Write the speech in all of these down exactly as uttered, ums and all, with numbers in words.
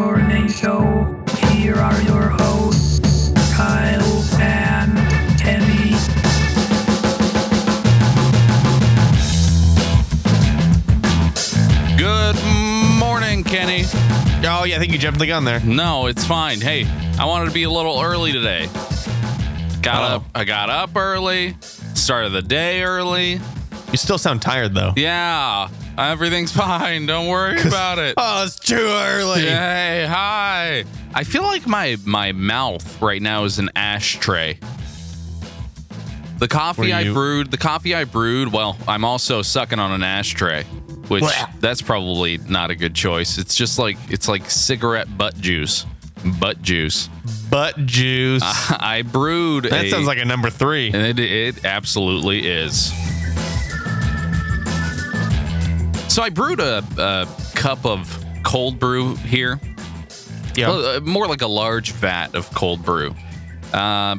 Morning Show. Here are your hosts, Kyle and Kenny. Good morning, Kenny. Oh, yeah, I think you jumped the gun there. No, it's fine. Hey, I wanted to be a little early today. Got Oh. up. I got up early. Started the day early. You still sound tired, though. Yeah, everything's fine. Don't worry about it. Oh, it's too early. Hey, hi. I feel like my my mouth right now is an ashtray. The coffee Were I you- brewed, the coffee I brewed, well, I'm also sucking on an ashtray, which Blah. that's probably not a good choice. It's just like it's like cigarette butt juice. Butt juice. Butt juice. I brewed that a, sounds like a number three. and it, it absolutely is. So I brewed a, a cup of cold brew here. Yeah. Well, uh, more like a large vat of cold brew. Uh,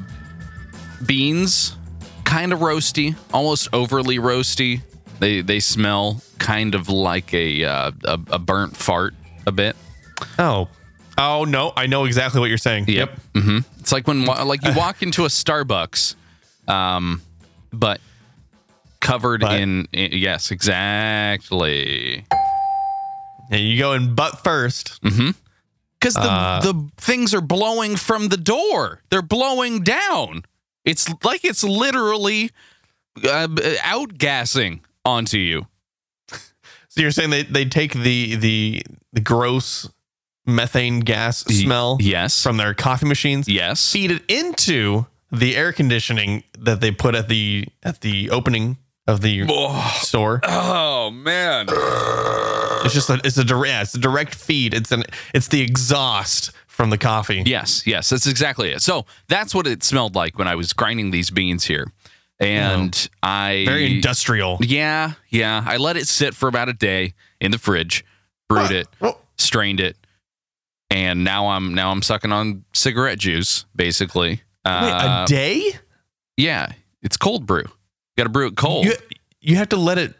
beans, kind of roasty, almost overly roasty. They they smell kind of like a uh, a, a burnt fart a bit. Oh. Oh, no. I know exactly what you're saying. Yep. Mm-hmm. It's like when wa- like you walk into a Starbucks, um, but covered But. in, in yes, exactly. Yeah, you go in butt first. Because the Uh, the things are blowing from the door. They're blowing down. It's like it's literally uh, outgassing onto you. So you're saying they, they take the, the the gross methane gas smell Yes. from their coffee machines, yes. feed it into the air conditioning that they put at the at the opening of the store. Oh man. It's just a, it's a direct, yeah, it's a direct feed. It's an, it's the exhaust from the coffee. Yes, yes, that's exactly it. So that's what it smelled like when I was grinding these beans here. And I Very industrial. Yeah, yeah. I let it sit for about a day in the fridge, brewed it, Oh, strained it, and now I'm now I'm sucking on cigarette juice, basically. wait, Uh, a day? yeah, it's cold brew. Got to brew it cold. You, you have to let it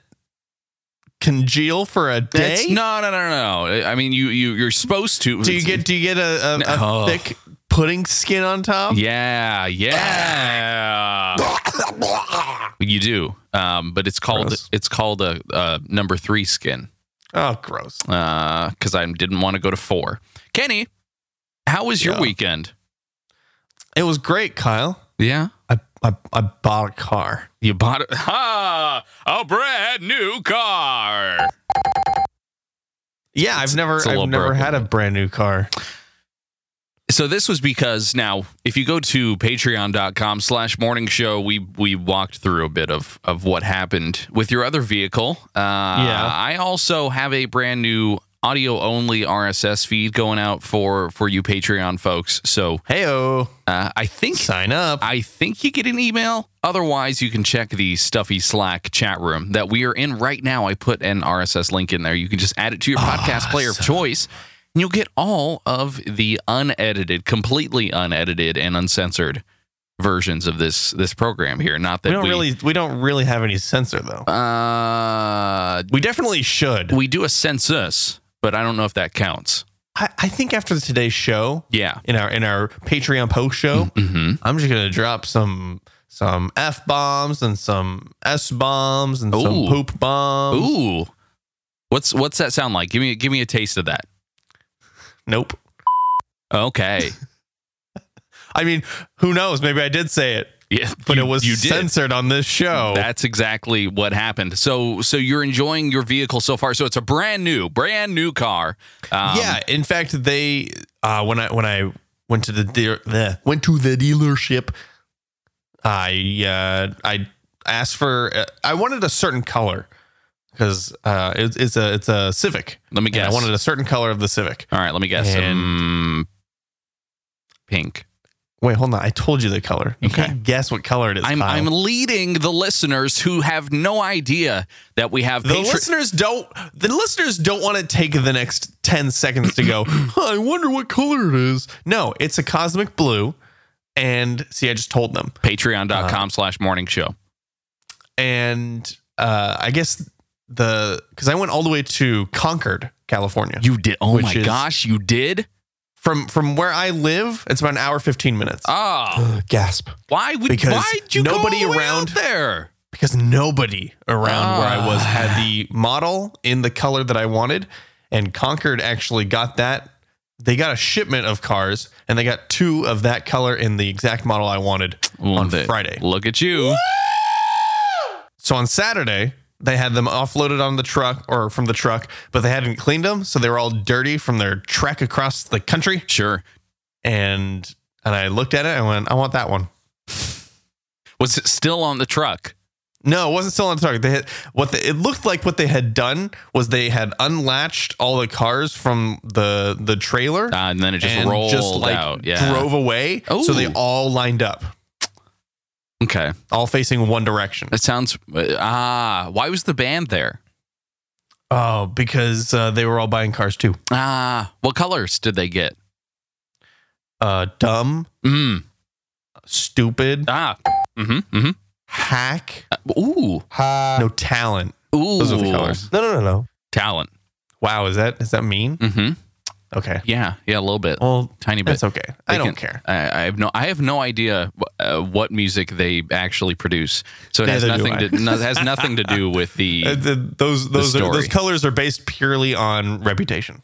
congeal for a day? It's- no, no, no, no. I mean, you you you're supposed to. do you get do you get a, a, a No. thick pudding skin on top? Yeah, yeah. You do, um, but it's called Gross. it's called a, a number three skin Oh, gross. because I didn't want to go to four. Kenny, how was your Yeah. weekend? It was great, Kyle. Yeah, I, I I bought a car. you bought it. Ha! A brand new car. Yeah, I've never it's a little I've never broken. had a brand new car. So this was because now, if you go to patreon.com slash morning show, we we walked through a bit of, of what happened with your other vehicle. Uh, Yeah. I also have a brand new audio only R S S feed going out for, for you Patreon folks. So Heyo, uh, I think sign up. I think you get an email. Otherwise, you can check the Stuffy Slack chat room that we are in right now. I put an R S S link in there. You can just add it to your podcast player of choice. And you'll get all of the unedited, completely unedited and uncensored versions of this this program here. Not that we don't we, really we don't really have any censor though. Uh, We definitely should. we do a census, but I don't know if that counts. I, I think after today's show, Yeah. in our in our Patreon post show, Mm-hmm. I'm just gonna drop some some F bombs and some S bombs and some Ooh. poop bombs. Ooh. What's what's that sound like? Give me give me a taste of that. Nope. Okay. I mean, who knows? Maybe I did say it, Yeah, but you- it was you did. censored on this show. That's exactly what happened. So, so you're enjoying your vehicle so far. So it's a brand new, brand new car. Um, yeah. In fact, they uh, when I when I went to the dear, the went to the dealership, I uh, I asked for uh, I wanted a certain color because uh, it's it's a it's a Civic. Let me And guess. I wanted a certain color of the Civic. All right, let me guess. And- Um, pink. Wait, hold on. I told you the color. You Okay. can't guess what color it is. I'm Kyle. I'm leading the listeners who have no idea that we have the Patreon. listeners don't. The listeners don't want to take the next ten seconds to go. I wonder what color it is. No, it's a cosmic blue. And see, I just told them. Patreon.com slash morning show. And uh, I guess the because I went all the way to Concord, California. You did. Oh Which my is- gosh, you did. From from where I live, it's about an hour fifteen minutes. Oh, Gasp. why would Because why'd you nobody go all the way around- out there? Because nobody around where I was Ah. had the model in the color that I wanted, and Concord actually got that. They got a shipment of cars, and they got two of that color in the exact model I wanted on They- Friday. Look at you. So on Saturday, they had them offloaded on the truck or from the truck, but they hadn't cleaned them, so they were all dirty from their trek across the country. Sure. And and I looked at it and went, I want that one. Was it still on the truck? No, it wasn't still on the truck. They had what they, it looked like. What they had done was they had unlatched all the cars from the the trailer, Uh, and then it just and rolled just like out. Yeah. drove away. Oh. So they all lined up, Okay. all facing one direction. That sounds. Uh, ah, why was the band there? Oh, because uh, they were all buying cars too. Ah, what colors did they get? Uh, dumb, Mm. stupid, Ah. Mm-hmm. Mm-hmm. hack, Uh, ooh. Ha. no talent. Ooh. Those are the colors. No, no, no, no. Talent. Wow, is that is that mean? Mm-hmm. Okay. Yeah. Yeah. A little bit. Well, Tiny bit. that's okay. I They don't can- care. I, I have no. I have no idea uh, what music they actually produce. So it has Neither do nothing I. to. No, it has nothing to do with the. Uh, the, those those are, story. those colors are based purely on reputation.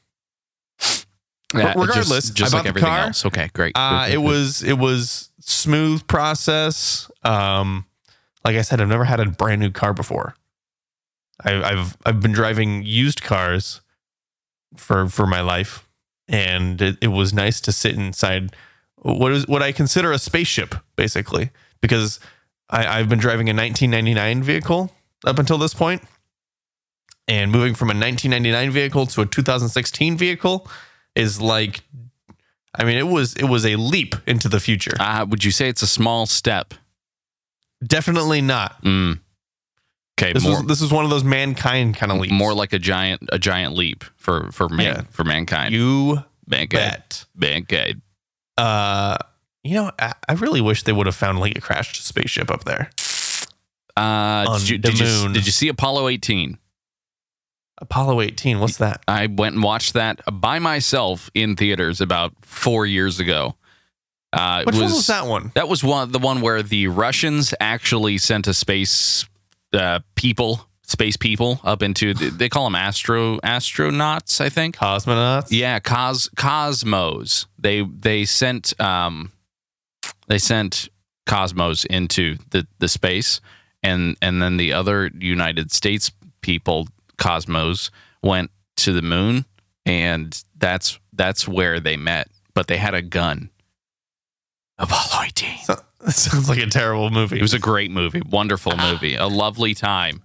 Yeah, regardless, just, just I like bought the everything car. else. Okay, great. Uh, Good, it good, was it was smooth process. Um, like I said, I've never had a brand new car before. I, I've I've been driving used cars for for my life, and it, it was nice to sit inside what is what I consider a spaceship, basically, because I, I've been driving a nineteen ninety-nine vehicle up until this point, and moving from a nineteen ninety-nine vehicle to a two thousand sixteen vehicle is like, I mean, it was it was a leap into the future. Uh, would you say it's a small step? Definitely not. Mm. Okay, This more was this was one of those mankind kind of leaps. more like a giant a giant leap for for man Yeah. for mankind. You mankind. bet. Mankind. Uh, you know, I, I really wish they would have found like a crashed spaceship up there. Uh, On did you the did you, moon. did you see Apollo eighteen? Apollo eighteen. What's that? I went and watched that by myself in theaters about four years ago. Uh, it Which was, one was that one? That was one the one where the Russians actually sent a space uh, people, space people up into. They call them astro astronauts, I think. Cosmonauts. Yeah, cos cosmos. They they sent um they sent cosmos into the the space, and and then the other United States people, cosmos, went to the moon, and that's that's where they met. But they had a gun. Apollo eighteen. So, that sounds like a terrible movie. It was a great movie, wonderful movie, a lovely time.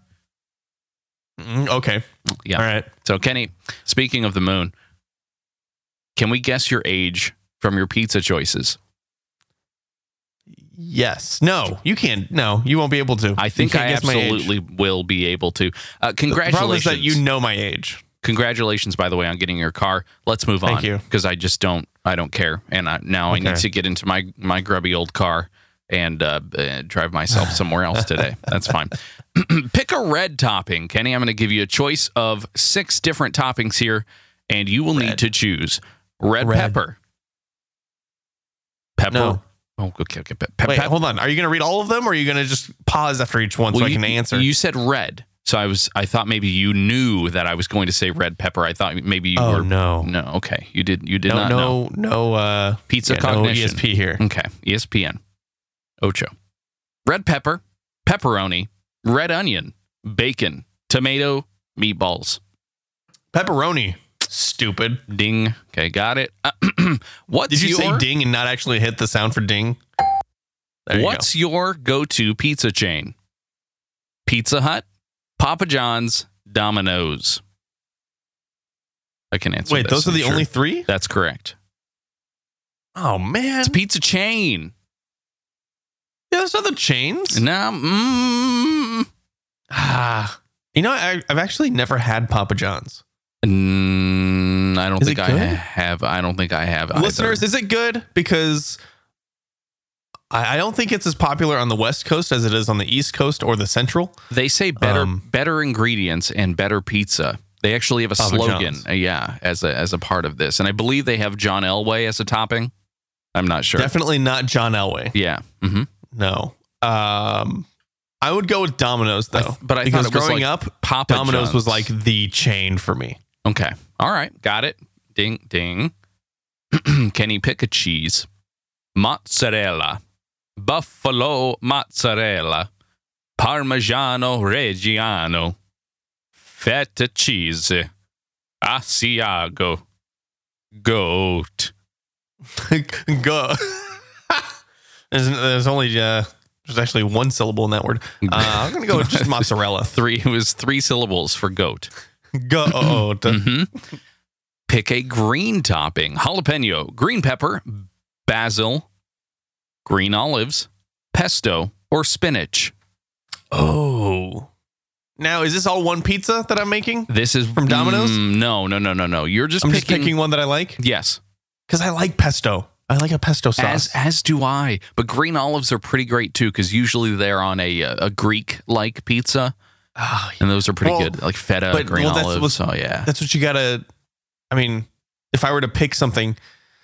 Mm, okay. Yeah. All right. So Kenny, speaking of the moon, can we guess your age from your pizza choices? Yes. No, you can't. No, you won't be able to. I think You I can't guess my age. absolutely will be able to. Uh, The problem is congratulations. that you know my age. Congratulations, by the way, on getting your car. Let's move Thank on. you. Because I just don't, I don't care. And I, now I need Okay. to get into my, my grubby old car and uh, uh, drive myself somewhere else today. That's fine. Pick a red topping. Kenny, I'm going to give you a choice of six different toppings here, and you will need Red. to choose red, Red. pepper. Pepper. No. Oh, okay. okay. Pe- pe- Wait, pep- hold on. Are you going to read all of them, or are you going to just pause after each one so Well, I you, can answer? You said red. So I was. I thought maybe you knew that I was going to say red pepper. I thought maybe you oh were. no. No. Okay. You did. You did no, not know. no, no, uh, Pizza yeah, no cognition. E S P here. Okay. E S P N. Ocho. Red pepper, pepperoni, red onion, bacon, tomato, meatballs. Pepperoni. Stupid. Ding. Okay, got it. What's Did you your say ding and not actually hit the sound for ding? There you What's your go-to pizza chain? Pizza Hut, Papa John's, Domino's. I can go. answer. Wait, this, those are I'm the sure. only three? That's correct. Oh man. It's a pizza chain. Yeah, there's other chains. No, mm, Ah. You know, I, I've actually never had Papa John's. mm, I don't Is think it I good? have. I don't think I have. either. Listeners, is it good? Because I, I don't think it's as popular on the West Coast as it is on the East Coast or the Central. They say better Um, better ingredients and better pizza They actually have a Papa slogan, John's. uh, yeah, as a as a part of this, and I believe they have John Elway as a topping. I'm not sure. Definitely not John Elway. Yeah. Mm-hmm. No. Um, I would go with Domino's though. I th- but I because thought it was growing like up, Papa Domino's John's. was like the chain for me. Okay. All right. Got it. Ding, ding. Can he pick a cheese? Mozzarella, buffalo mozzarella, parmigiano reggiano, feta cheese, Asiago, goat. Go. there's, there's only uh, there's actually one syllable in that word. Uh, I'm gonna go with just mozzarella. Three. It was three syllables for goat. Goat. Mm-hmm. Pick a green topping: jalapeno, green pepper, basil, green olives, pesto, or spinach. Oh. Now, is this all one pizza that I'm making? This is From Domino's? Mm, no, no, no, no, no. You're just I'm picking. just picking one that I like Yes, because I like pesto. I like a pesto sauce. as as do I. But green olives are pretty great too, because usually they're on a a Greek like pizza, Oh, and those are pretty Well, good, like feta, but- green well, that's olives. what's- Oh yeah. that's what you gotta. I mean, if I were to pick something,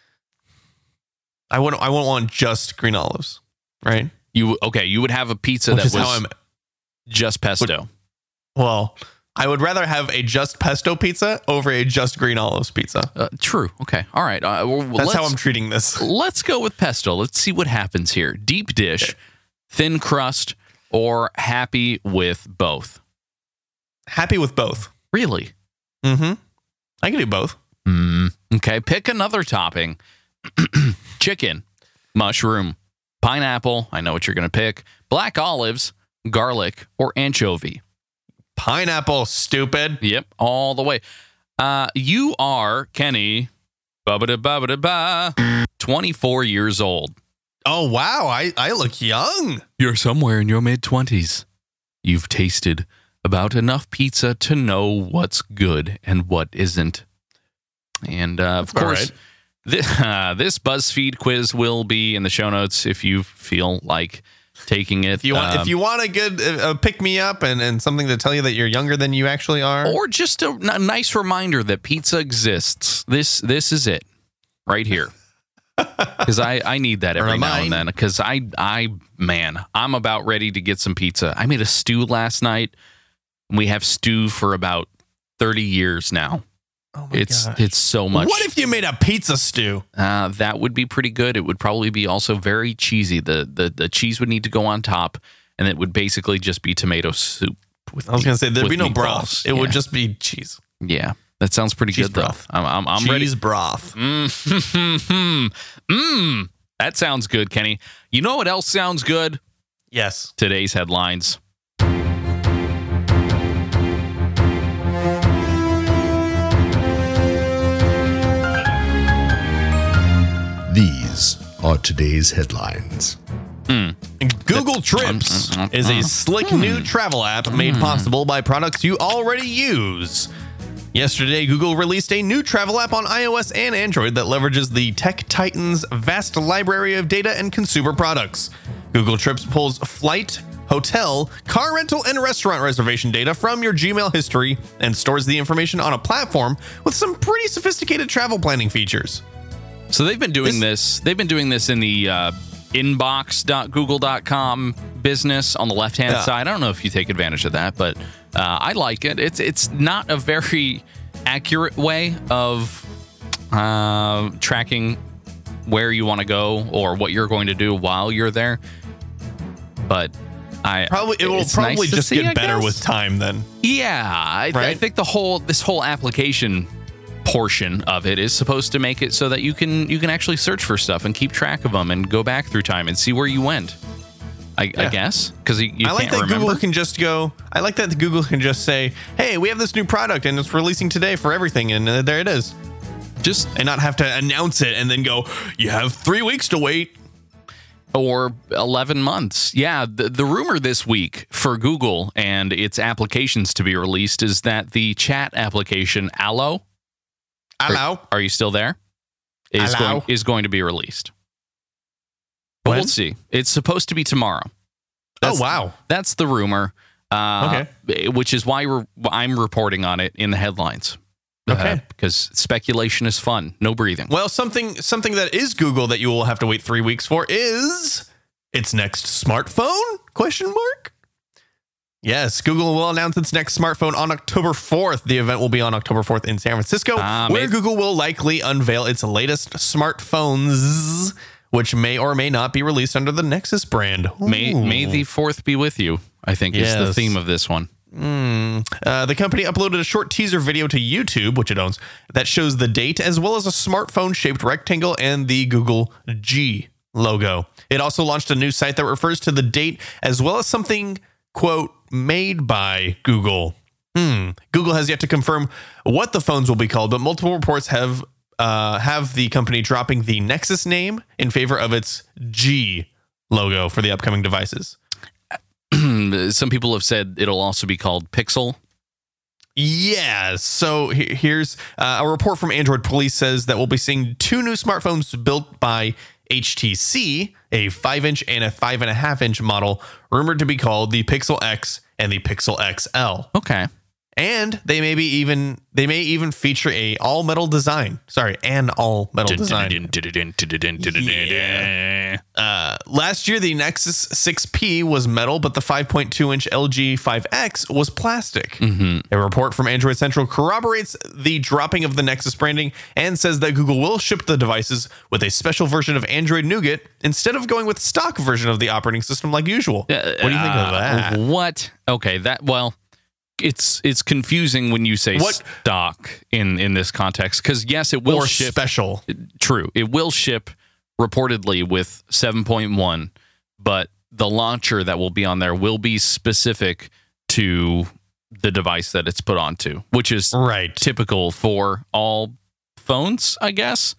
I wouldn't. I wouldn't want just green olives, right? You okay? You would have a pizza Which that is was how I'm. just pesto. Well, I would rather have a just pesto pizza over a just green olives pizza. Uh, true. Okay. All right. Uh, well, That's let's, how I'm treating this. let's go with pesto. Let's see what happens here. Deep dish, thin crust, or happy with both. Happy with both. Really? Mm-hmm. I can do both. Mm, okay. Pick another topping: chicken, mushroom, pineapple. I know what you're going to pick: black olives, garlic, or anchovy. Pineapple, stupid. Yep, all the way. Uh, you are Kenny, ba-ba-da-ba-ba-da-ba, twenty-four years old. Oh wow, I, I look young. You're somewhere in your mid twenties. You've tasted about enough pizza to know what's good and what isn't. And uh, of All course, right. this, uh, this BuzzFeed quiz will be in the show notes if you feel like taking it. If you want, Um, if you want a good uh, pick me up and, and something to tell you that you're younger than you actually are, or just a, a nice reminder that pizza exists. This this is it right here. Because I, I need that every now and then. Because I I man, I'm about ready to get some pizza. I made a stew last night. We have stew for about thirty years now. oh my It's gosh. it's so much. What if you made a pizza stew? Uh, that would be pretty good. It would probably be also very cheesy. The the the cheese would need to go on top, and it would basically just be tomato soup. With I was going to say there'd with be no meatballs. broth. It Yeah. would just be cheese. Yeah, that sounds pretty Cheese good though. broth. I'm I'm, I'm cheese ready. broth. Mm, mm, that sounds good, Kenny. You know what else sounds good? Yes. Today's headlines. These are today's headlines. Google Trips is a slick new travel app made possible by products you already use. Yesterday, Google released a new travel app on iOS and Android that leverages the Tech Titan's vast library of data and consumer products. Google Trips pulls flight, hotel, car rental, and restaurant reservation data from your Gmail history and stores the information on a platform with some pretty sophisticated travel planning features. So they've been doing this. They've been doing this in the uh, inbox dot google dot com business on the left hand Yeah. side. I don't know if you take advantage of that, but uh, I like it. It's it's not a very accurate way of uh, tracking where you want to go or what you're going to do while you're there. But I Probably it will it's probably nice to just see, get I better guess. with time then. Yeah, I, I Right? think the whole this whole application portion of it is supposed to make it so that you can you can actually search for stuff and keep track of them and go back through time and see where you went. I, I Yeah. guess because you, you I like can't that remember. Google can just go. I like that Google can just say, "Hey, we have this new product and it's releasing today for everything," and uh, there it is. Just And not have to announce it and then go, "You have three weeks to wait." or eleven months. Yeah, the, the rumor this week for Google and its applications to be released is that the chat application Allo, Hello. are, are you still there? Is Allo. going is going to be released. But When? we'll see. It's supposed to be tomorrow. Oh wow. That's the rumor. Uh, Okay. Which is why we're, I'm reporting on it in the headlines. Okay. Uh, because speculation is fun. No breathing. Well, something something that is Google that you will have to wait three weeks for is its next smartphone? Question mark. Yes, Google will announce its next smartphone on October fourth. The event will be on October fourth in San Francisco, Ah, where maybe- Google will likely unveil its latest smartphones, which may or may not be released under the Nexus brand. May Ooh. May the fourth be with you, I think is the Yes. theme of this one. Mm. Uh, the company uploaded a short teaser video to YouTube, which it owns, that shows the date as well as a smartphone-shaped rectangle and the Google G logo. It also launched a new site that refers to the date as well as something, quote, made by Google. Hmm. Google has yet to confirm what the phones will be called, but multiple reports have uh, have the company dropping the Nexus name in favor of its G logo for the upcoming devices. Some people have said it'll also be called Pixel. Yeah. So he- here's uh, a report from Android Police says that we'll be seeing two new smartphones built by H T C, a five inch and a five and a half inch model, rumored to be called the Pixel X and the Pixel X L. Okay. And they may be even they may even feature a all metal design. Sorry, an all metal design. Uh, last year, the Nexus six P was metal, but the five point two inch L G five X was plastic. A report from Android Central corroborates the dropping of the Nexus branding and says that Google will ship the devices with a special version of Android Nougat instead of going with stock version of the operating system like usual. What do you think of that? Uh, What? Okay, that well, it's it's confusing when you say What- stock in in this context because yes, it will Or ship. special? True, it will ship reportedly with seven point one, but the launcher that will be on there will be specific to the device that it's put onto, which is Right. typical for all phones, I guess.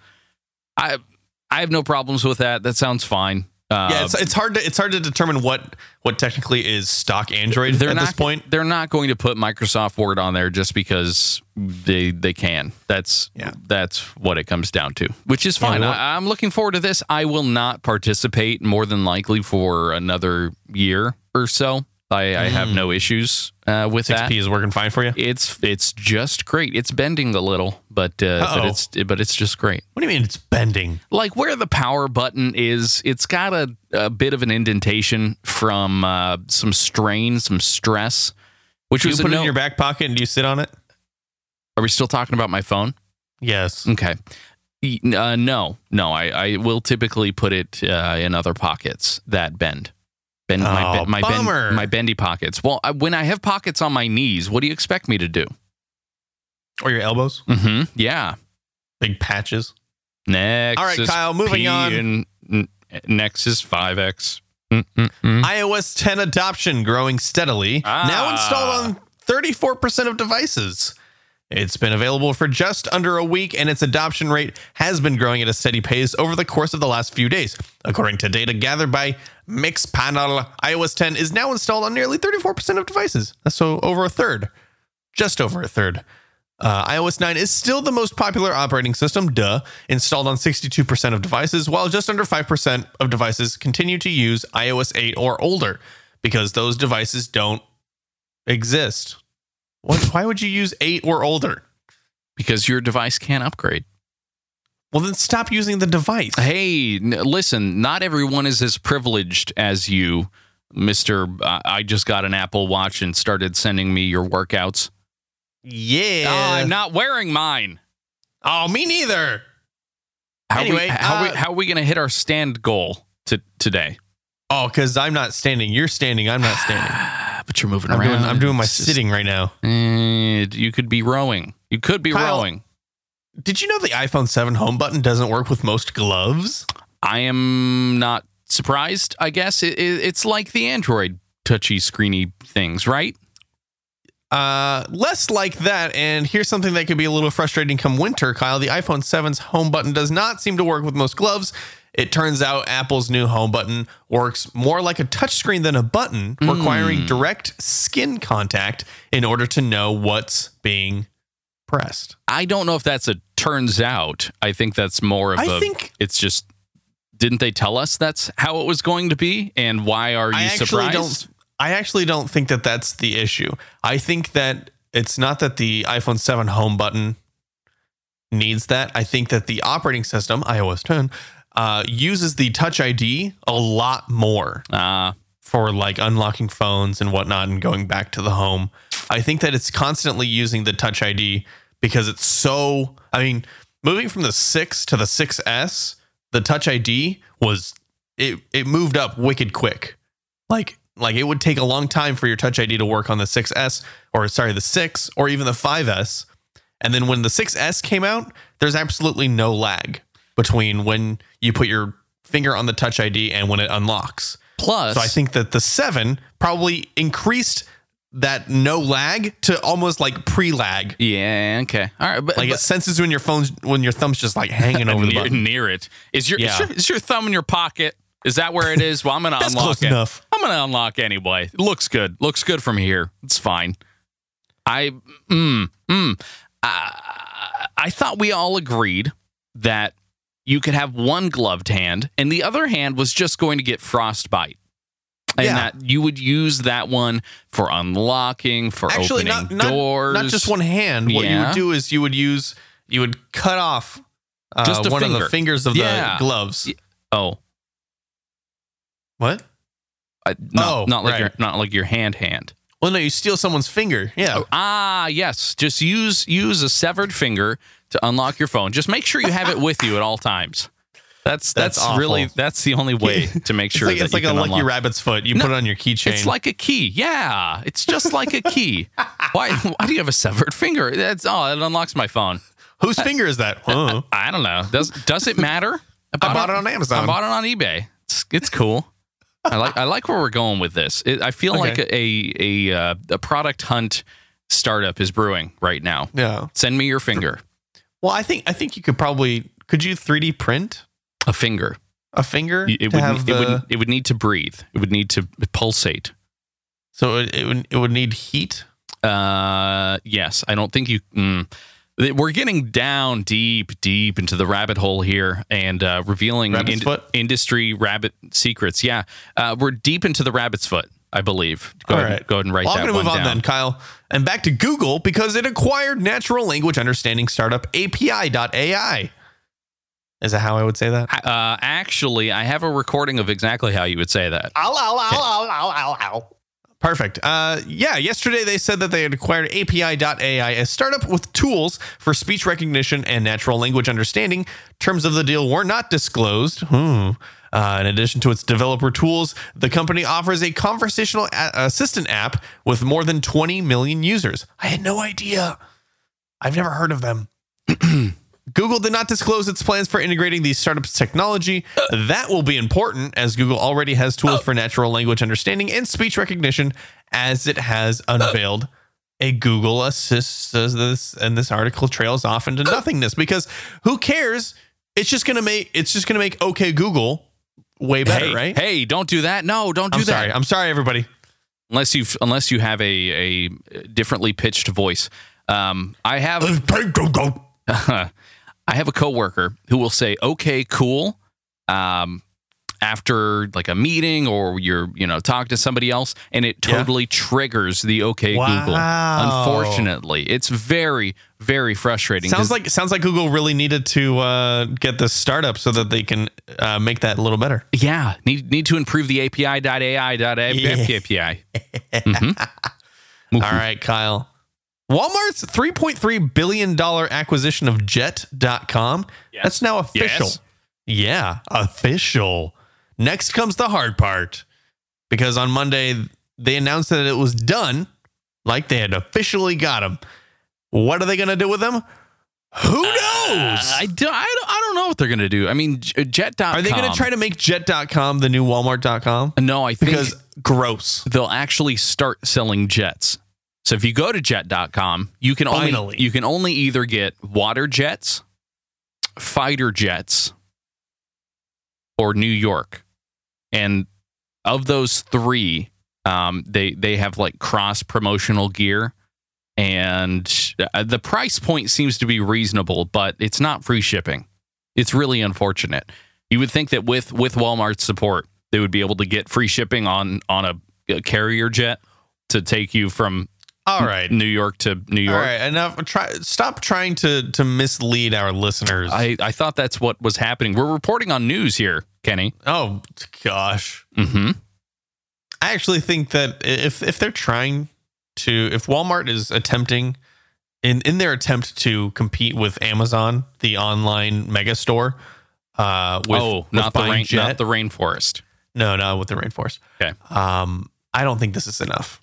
I I have no problems with that. That sounds fine. Uh, Yeah, it's, it's hard to it's hard to determine what what technically is stock Android they're at not, this point. They're not going to put Microsoft Word on there just because they they can. That's Yeah. that's what it comes down to, which is fine. we want- I, I'm looking forward to this. I will not participate more than likely for another year or so. I, I have no issues uh, with six that. P is working fine for you. It's it's just great. It's bending a little, but uh, but Uh-oh. it's but it's just great. What do you mean it's bending? Like where the power button is, it's got a, a bit of an indentation from uh, some strain, some stress. Which Do you was put a it no- in your back pocket and do you sit on it? Are we still talking about my phone? Yes. Okay. E- Uh, no, no. I, I will typically put it uh, in other pockets that bend. Bend my Oh, ben- my, bummer. bend, my bendy pockets. Well, I, when I have pockets on my knees, what do you expect me to do? Or your elbows? Mm-hmm. Yeah. Big patches. Nexus All right, Kyle, moving P on. and N- Nexus five X. Mm-mm-mm. i O S ten adoption growing steadily. Ah. Now installed on thirty-four percent of devices. It's been available for just under a week, and its adoption rate has been growing at a steady pace over the course of the last few days. According to data gathered by Mixpanel, i O S ten is now installed on nearly thirty-four percent of devices. That's so over a third. Just over a third. Uh, i O S nine is still the most popular operating system, duh, installed on sixty-two percent of devices, while just under five percent of devices continue to use i O S eight or older because those devices don't exist. What, why would you use eight or older? Because your device can't upgrade. Well, then stop using the device. Hey, n- listen, not everyone is as privileged as you, Mister Uh, I just got an Apple Watch and started sending me your workouts. Yeah. Oh, I'm not wearing mine. Oh, me neither. How Anyway, we, how, uh, we, how are we going to hit our stand goal to, today? Oh, because I'm not standing. You're standing. I'm not standing. But you're moving I'm around. doing, I'm doing my It's just- sitting right now. Eh, you could be rowing. You could be Kyle, rowing. Did you know the iPhone seven home button doesn't work with most gloves? I am not surprised, I guess. It, it, it's like the Android touchy screeny things, right? Uh, less like that. And here's something that could be a little frustrating come winter, Kyle. The iPhone seven's home button does not seem to work with most gloves. It turns out Apple's new home button works more like a touchscreen than a button, requiring direct skin contact in order to know what's being pressed. I don't know if that's a turns out. I think that's more of I a think- it's just didn't they tell us that's how it was going to be and why are you I actually surprised? don't I actually don't think that that's the issue. I think that it's not that the iPhone seven home button needs that. I think that the operating system, i O S ten, uh, uses the Touch I D a lot more Uh, for like unlocking phones and whatnot and going back to the home. I think that it's constantly using the Touch I D because it's so, I mean, moving from the six to the six S, the Touch I D was, it, it moved up wicked quick. Like, like it would take a long time for your Touch I D to work on the six S or sorry, the six or even the five S. And then when the six S came out, there's absolutely no lag between when you put your finger on the Touch I D and when it unlocks. plus, So I think that the seven probably increased that no lag to almost like pre-lag. yeah, okay, all right, but Like it but- senses when your phone's when your thumb's just like hanging over the near, button. near it. Is your, Yeah. is your is your thumb in your pocket? Is that where it is? Well, I'm gonna That's unlock close it. enough. I'm gonna unlock anyway. It looks good. Looks good from here. It's fine. I mm mm. I, I thought we all agreed that you could have one gloved hand and the other hand was just going to get frostbite. And Yeah. that you would use that one for unlocking, for Actually, opening not, not doors. not just one hand. What you Yeah. would do is you would use you would cut off uh, Just a one of finger. the fingers of Yeah. the gloves. Y- Oh, What? I, not, Oh, not like right. your not like your hand hand. Well, no, you steal someone's finger. Yeah. Oh, ah, yes. Just use use a severed finger to unlock your phone. Just make sure you have it with you at all times. That's that's, That's awful. really that's the only way to make sure it's like, that it's you like a can lucky unlock. rabbit's foot. You No, put it on your keychain. It's like a key. Yeah, it's just like a key. Why why do you have a severed finger? That's oh, it unlocks my phone. Whose finger is that? Huh? I don't know. Does does it matter? I bought it on Amazon. I bought it on eBay. It's, it's cool. I like I like where we're going with this. It, I feel Okay. like a a a, uh, a product hunt startup is brewing right now. Yeah. Send me your finger. Well, I think I think you could probably could you three D print A finger. a finger It to would have it the, would it would need to breathe. It would need to pulsate. so it, it would it would need heat. Uh, yes, I don't think you. Mm, we're getting down deep, deep into the rabbit hole here and uh, revealing Rabbit's ind- foot? industry rabbit secrets. Yeah, uh, we're deep into the rabbit's foot, I believe. Go All ahead, right. go ahead and write Well, that I'm going to one move on down. then, Kyle, and back to Google because it acquired natural language understanding startup A P I dot A I. Is that how I would say that? Uh, actually, I have a recording of exactly how you would say that. Ow, ow, ow, ow, ow, ow, ow. Perfect. Uh, yeah, yesterday they said that they had acquired A P I dot A I, a startup with tools for speech recognition and natural language understanding. Terms of the deal were not disclosed. Hmm. Uh, in addition to its developer tools, the company offers a conversational a- assistant app with more than twenty million users. I had no idea. I've never heard of them. Google did not disclose its plans for integrating these startups' technology. That will be important as Google already has tools for natural language understanding and speech recognition, as it has unveiled a Google Assist. Says this, and this article trails off into nothingness because who cares? It's just gonna make it's just gonna make OK Google way better, hey, right? Hey, don't do that. No, don't do I'm that. sorry. I'm sorry, everybody. Unless you unless you have a a differently pitched voice. Um, I have. I have a coworker who will say, "Okay, cool," um, after like a meeting or you're, you know, talk to somebody else, and it Yeah. totally triggers the "Okay, Google." Wow. Unfortunately, it's very, very frustrating. Sounds 'cause- like sounds like Google really needed to uh, get this startup so that they can uh, make that a little better. yeah, need need to improve the A P I dot A I dot A P I. Mhm. All right, Kyle. Walmart's three point three billion dollars acquisition of Jet dot com. Yes. That's now official. Yes. Yeah, official. Next comes the hard part. Because on Monday, they announced that it was done, like they had officially got them. What are they going to do with them? Who knows? Uh, I, do, I, don't, I don't know what they're going to do. I mean, Jet dot com. Are they going to try to make Jet dot com the new Walmart dot com? No, I think Because gross. they'll actually start selling jets. So if you go to Jet dot com, you can only Finally. you can only either get water jets, fighter jets, or New York. And of those three, um, they they have like cross promotional gear, and uh, the price point seems to be reasonable, but it's not free shipping. It's really unfortunate. You would think that with with Walmart's support, they would be able to get free shipping on on a a carrier jet to take you from All right. New York to New York. All right, enough. Try stop trying to to mislead our listeners. I, I thought that's what was happening. We're reporting on news here, Kenny. oh gosh. Mm-hmm. I actually think that if if they're trying to, if Walmart is attempting in in their attempt to compete with Amazon, the online mega store, uh, with, oh, with not the buying rain, Jet, not the rainforest. no, not with the rainforest. Okay. Um, I don't think this is enough.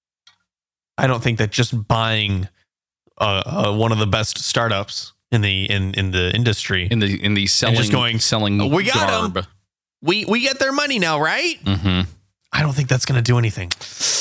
I don't think that just buying uh, uh, one of the best startups in the in in the industry In the in the selling just going, selling "Oh, we got 'em." garb. we we get their money now, right? Mm-hmm. I don't think that's going to do anything.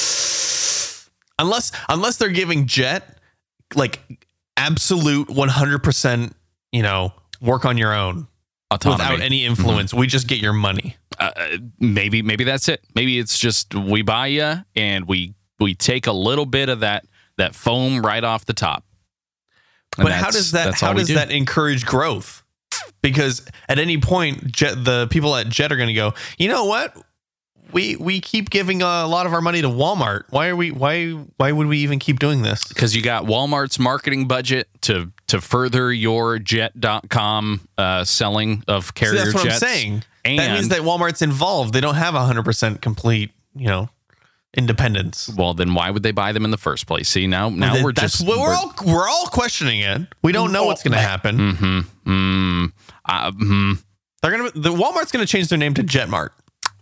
Unless unless they're giving Jet like absolute one hundred percent, you know, work on your own Autonomy. without any influence. We just get your money. Uh, maybe maybe that's it. Maybe it's just we buy you and we we take a little bit of that that foam right off the top. And But how that's- does that that's how all we does do. that encourage growth? Because at any point, Jet, the people at Jet are going to go, you know what? We we keep giving a lot of our money to Walmart. Why are we why why would we even keep doing this? Because you got Walmart's marketing budget to to further your jet dot com uh, selling of See, carrier that's what jets. I'm saying. And That means that Walmart's involved. They don't have one hundred percent complete, you know, independence. well, then why would they buy them in the first place? See, now now Th- we're that's just what we're all we're all questioning it. We don't know what's going to happen. Mm-hmm. Mm, uh, mm. They're gonna the Walmart's going to change their name to Jetmart.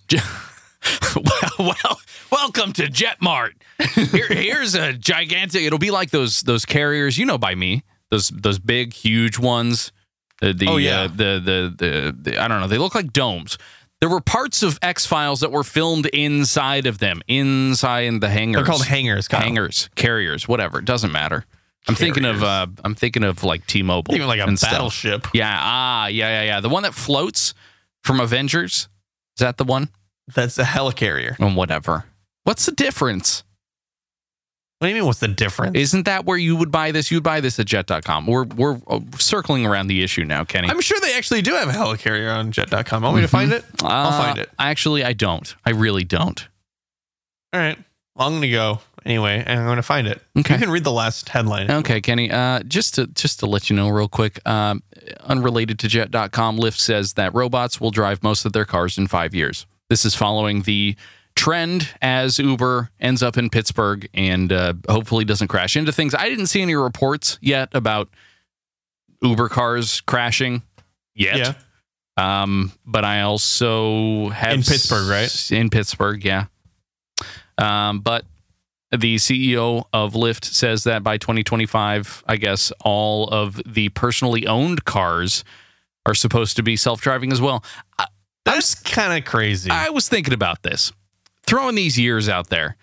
well, well, welcome to JetMart. Here, here's a gigantic. It'll be like those those carriers, you know, by me. Those those big, huge ones. The, the Oh, yeah. uh, the, the the the I don't know. They look like domes. There were parts of X-Files that were filmed inside of them, inside the hangars. They're called hangars. Kyle. hangars, carriers, whatever. It doesn't matter. I'm thinking of uh, I'm thinking of like T-Mobile, Even like a and stuff. battleship. Yeah, ah, yeah, yeah, yeah. The one that floats from Avengers. Is that the one? That's a helicarrier. And whatever. What's the difference? What do you mean? What's the difference? Isn't that where you would buy this? You'd buy this at jet dot com. We're we're uh, circling around the issue now, Kenny. I'm sure they actually do have a helicarrier on jet dot com. Want me to find it? I'll Uh, find it. Actually, I don't. I really don't. All right. Well, I'm going to go anyway, and I'm going to find it. Okay. You can read the last headline. Okay, Kenny. Uh, just to just to let you know real quick, um, unrelated to jet dot com, Lyft says that robots will drive most of their cars in five years. This is following the trend as Uber ends up in Pittsburgh and uh, hopefully doesn't crash into things. I didn't see any reports yet about Uber cars crashing yet. Yeah. Um, but I also have In Pittsburgh, right? s- In Pittsburgh, yeah. Um, but the C E O of Lyft says that by twenty twenty-five, I guess all of the personally owned cars are supposed to be self-driving as well. I, That's kind of crazy. I was thinking about this, throwing these years out there.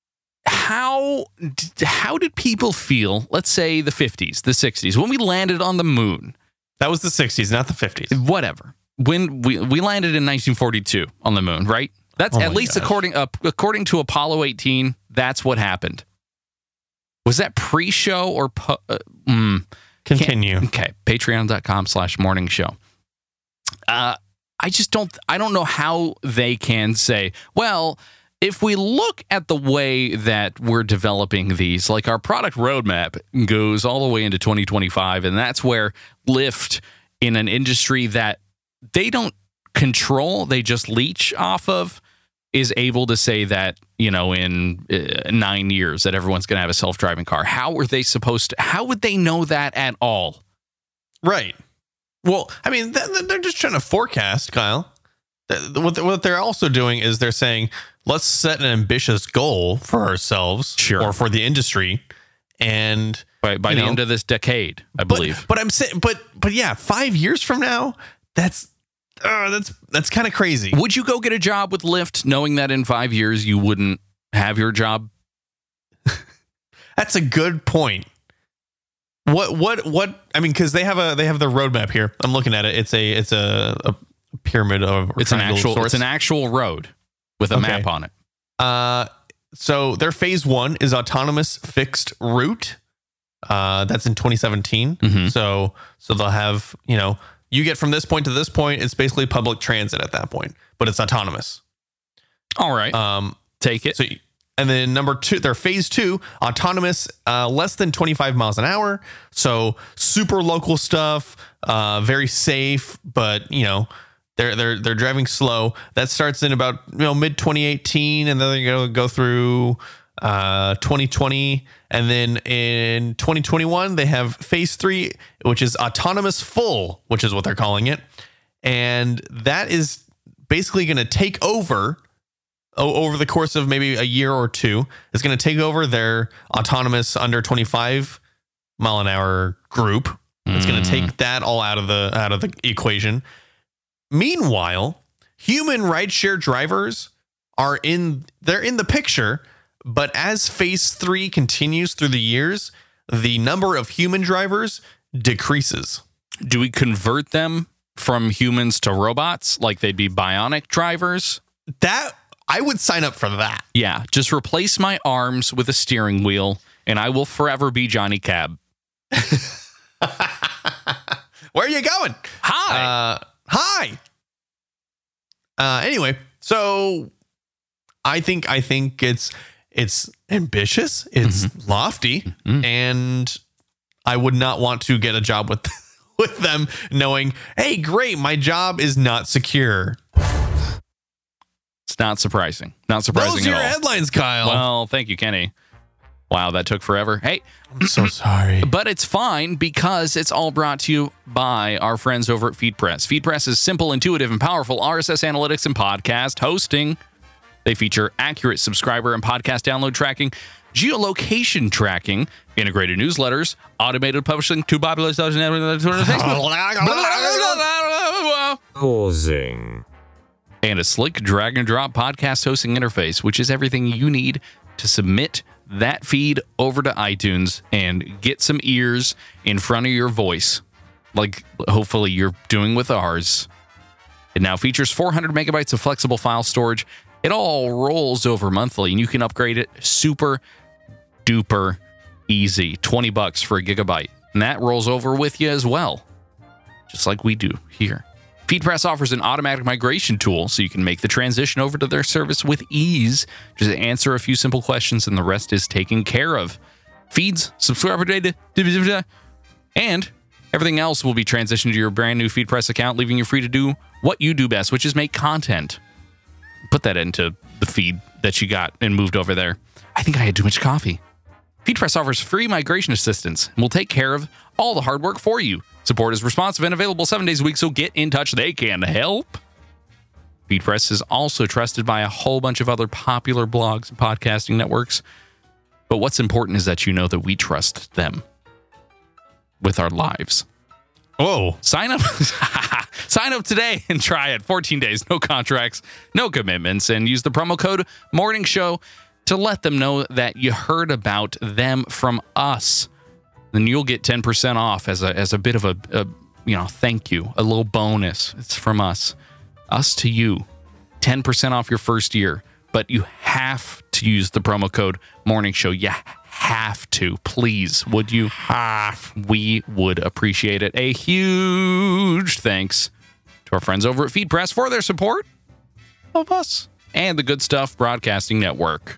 How d- how did people feel? Let's say the fifties, the sixties, when we landed on the moon. that was the sixties, not the fifties. Whatever. When we we landed in nineteen forty-two on the moon, right? That's Oh at my least gosh. according uh, according to Apollo eighteen. That's what happened. Was that pre-show or po- uh, mm, Continue. okay? Patreon dot com slash morning show. Uh, I just don't. I don't know how they can say, well, if we look at the way that we're developing these, like our product roadmap goes all the way into twenty twenty-five, and that's where Lyft, in an industry that they don't control, they just leech off of, is able to say that, you know, in uh, nine years that everyone's going to have a self-driving car. How are they supposed to, how would they know that at all? Right. Well, I mean, th- th- they're just trying to forecast, Kyle. Th- What what they're also doing is they're saying, let's set an ambitious goal for ourselves Sure. or for the industry. And By, by You the know. end of this decade, I but, believe. But I'm saying, but but yeah, five years from now, that's uh, that's that's kind of crazy. Would you go get a job with Lyft knowing that in five years you wouldn't have your job? That's a good point. What what what? I mean, because they have a they have the roadmap here. I'm looking at it. It's a it's a, a pyramid of It's an triangle of actual sorts. it's an actual road with a Okay. map on it. Uh, so their phase one is autonomous fixed route. Uh, that's in twenty seventeen. Mhm. So so they'll have, you know, you get from this point to this point. It's basically public transit at that point, but it's autonomous. All right. Um, Take it. So, and then number two, their phase two, autonomous, uh, less than twenty-five miles an hour. So super local stuff, uh, very safe, but you know, they're, they're, they're driving slow. That starts in about, you know, mid twenty eighteen, and then they're going to go through, uh, twenty twenty. And then in twenty twenty-one, they have phase three, which is autonomous full, which is what they're calling it. And that is basically going to take over over the course of maybe a year or two. It's going to take over their autonomous under twenty-five mile an hour group. It's going to take that all out of the out of the equation. Meanwhile, human rideshare drivers are in they're in the picture, but as phase three continues through the years, the number of human drivers decreases. Do we convert them from humans to robots like they'd be bionic drivers? That I would sign up for that. Yeah, just replace my arms with a steering wheel, and I will forever be Johnny Cab. Where are you going? Hi. Uh, hi. Uh, anyway, so I think I think it's it's ambitious, it's mm-hmm. lofty, mm-hmm. and I would not want to get a job with with them knowing, hey, great, my job is not secure. It's not surprising. Not surprising Those are at your all. headlines, Kyle. Well, thank you, Kenny. Wow, that took forever. Hey, I'm so sorry. But it's fine because it's all brought to you by our friends over at FeedPress. FeedPress is simple, intuitive, and powerful R S S analytics and podcast hosting. They feature accurate subscriber and podcast download tracking, geolocation tracking, integrated newsletters, automated publishing, two popular social networks, Pausing. and a slick drag and drop podcast hosting interface, which is everything you need to submit that feed over to iTunes and get some ears in front of your voice, like hopefully you're doing with ours. It now features four hundred megabytes of flexible file storage. It all rolls over monthly, and you can upgrade it super duper easy. twenty bucks for a gigabyte. And that rolls over with you as well, just like we do here. FeedPress offers an automatic migration tool so you can make the transition over to their service with ease. Just answer a few simple questions and the rest is taken care of. Feeds, subscriber data, and everything else will be transitioned to your brand new FeedPress account, leaving you free to do what you do best, which is make content. Put that into the feed that you got and moved over there. I think I had too much coffee. FeedPress offers free migration assistance and will take care of all the hard work for you. Support is responsive and available seven days a week, so get in touch. They can help. FeedPress is also trusted by a whole bunch of other popular blogs and podcasting networks. But what's important is that you know that we trust them with our lives. Oh, Sign up. Sign up today and try it. fourteen days, no contracts, no commitments, and use the promo code Morning Show to let them know that you heard about them from us. Then you'll get ten percent off as a as a bit of a, a you know thank you, a little bonus. It's from us, us to you. ten percent off your first year, but you have to use the promo code Morning Show. You have to, please. Would you? Have. We would appreciate it. A huge thanks to our friends over at FeedPress for their support of us and the Good Stuff Broadcasting Network.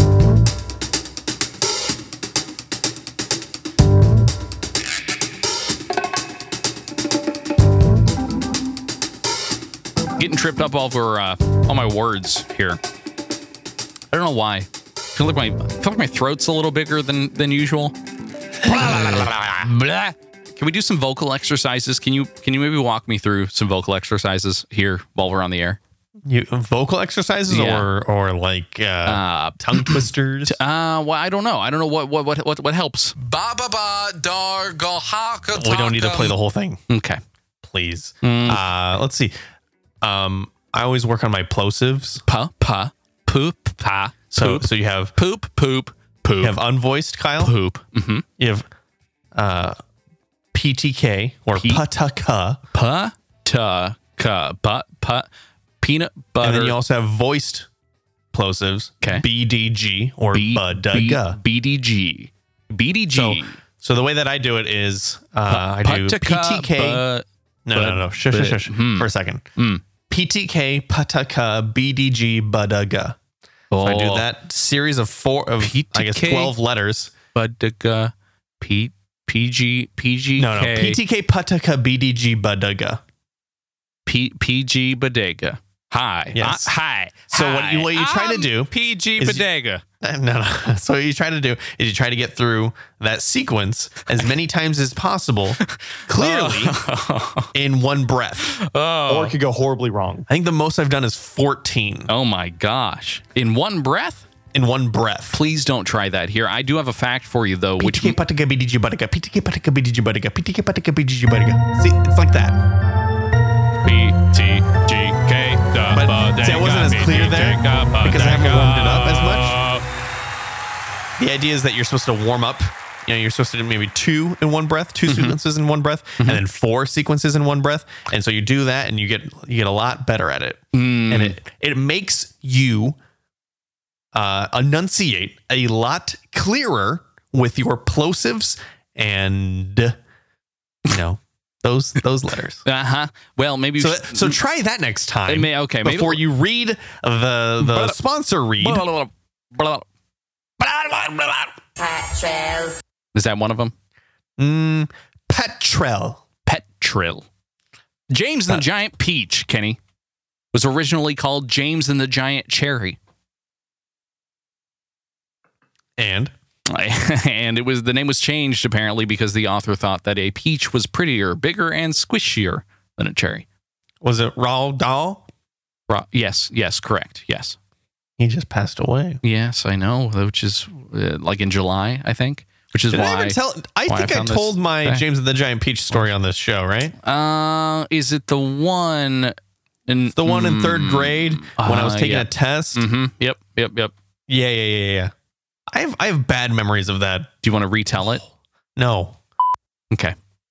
Getting tripped up over uh, all my words here. I don't know why. I feel like my, I feel like my throat's a little bigger than, than usual. Can we do some vocal exercises? Can you can you maybe walk me through some vocal exercises here while we're on the air? You vocal exercises Yeah. or or like uh, Uh, tongue twisters? Uh, well, I don't know. I don't know what what what what, what helps. Ba ba ba dargo haka. We don't need to play the whole thing, Okay. please. Mm. Uh, let's see. Um, I always work on my plosives. Pa pa poop pa So poop so you have poop poop poop you have unvoiced, Kyle. poop. Mm-hmm. You have uh, P T K or P- pataka, Pa ta ka but pa peanut butter. and then you also have voiced plosives. Okay. B D G or B- budaga. B- BDG. BDG. So so the way that I do it is uh, I do P T K. But, No, no, no. Shush, shush, shush. Hmm. For a second. Hmm. P T K, Pataka, B D G, Budaga. Oh, So I do that series of four of P T K. I guess twelve letters. Budaga, P PG PG No, no, P T K Pataka B D G Budaga. P PG Bodega. Hi. Yes. Uh, hi. So Hi. what you- what you try to I'm do P G is- Bodega. No, no. So what you try to do is you try to get through that sequence as many times as possible, clearly in one breath. Oh. Or it could go horribly wrong. I think the most I've done is fourteen Oh my gosh. In one breath? in one breath. Please don't try that here. I do have a fact for you though, which P T K Pataka B D G Budaga. P T K Pataka B D G Budaga. P T K Pataka B D G Budaga. See, it's like that. P T G K But see, I wasn't as clear there because I haven't warmed it up as much. The idea is that you're supposed to warm up. You know, you're supposed to do maybe two in one breath, two sequences in one breath, and then four sequences in one breath. And so you do that, and you get you get a lot better at it, and it it makes you uh, enunciate a lot clearer with your plosives and you know those those letters. Uh-huh. Well, maybe So you that, so try that next time. May- okay, maybe- before you read the the sponsor read. Is that one of them? Mm, Petrel. Petril. James and the Giant Peach, Kenny, was originally called James and the Giant Cherry. And And it was the name was changed apparently because the author thought that a peach was prettier, bigger, and squishier than a cherry. was it Raul Dahl? Ro- Yes, yes, correct. Yes. He just passed away. Yes, I know, which is uh, like in July, I think, which is Did why. I ever tell? I why I think I, found this told my fact. James and the Giant Peach story on this show, right? Uh, is it the one in The one in third grade when I was uh, taking yeah. a test. Mm-hmm. Yep, yep, yep. Yeah, yeah, yeah, yeah. I have I have bad memories of that. Do you want to retell it? No. Okay.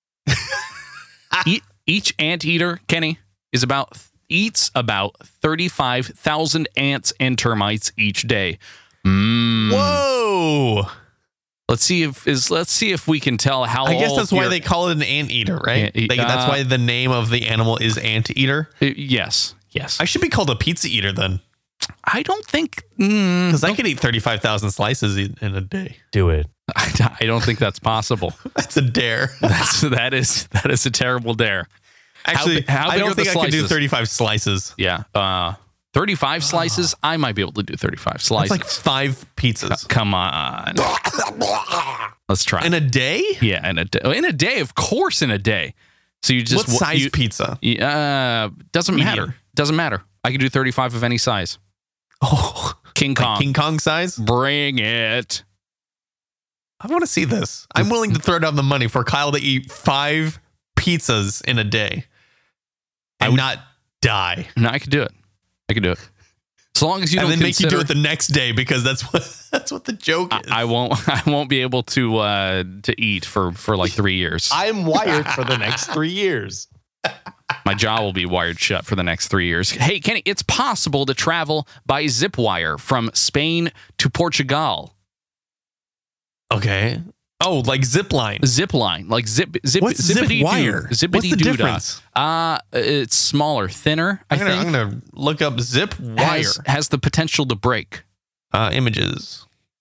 E- each anteater, Kenny, is about eats about thirty-five thousand ants and termites each day. Mm. Whoa. Let's see if is let's see if we can tell how I guess old that's why your- they call it an anteater, right? Yeah, They- that's uh, why the name of the animal is anteater. Uh, yes, yes. I should be called a pizza eater then, I don't think mm, because I could eat thirty-five thousand slices in in a day. Do it. I, I don't think that's possible. That's a dare. That's that is that is a terrible dare. Actually, bi- how I big don't are the think I could do slices? thirty-five slices. Yeah, uh, thirty-five slices. I might be able to do thirty-five That's slices. like five pizzas Come on, let's try. in a day. Yeah, in a day. In a day, of course, in a day. So you just What size you, pizza? Uh, doesn't Medium. matter. Doesn't matter. I can do thirty-five of any size. Oh, King Kong, like King Kong size. bring it. I want to see this. I'm willing to throw down the money for Kyle to eat five pizzas in a day and not die, No, I could do it. I could do it. As long as you and don't then make you consider, do it the next day because that's what that's what the joke is. I, I won't. I won't be able to uh, to eat for for like three years. I'm wired for the next three years. My jaw will be wired shut for the next three years. Hey, Kenny, it's possible to travel by zip wire from Spain to Portugal. Okay. Oh, like zip line. Zip line, like zip zip What's zip zippity wire? doo, zippity What's the doo-dah. difference? Uh it's smaller, thinner. I I'm gonna, think I'm gonna look up zip wire has, has the potential to break. uh, images.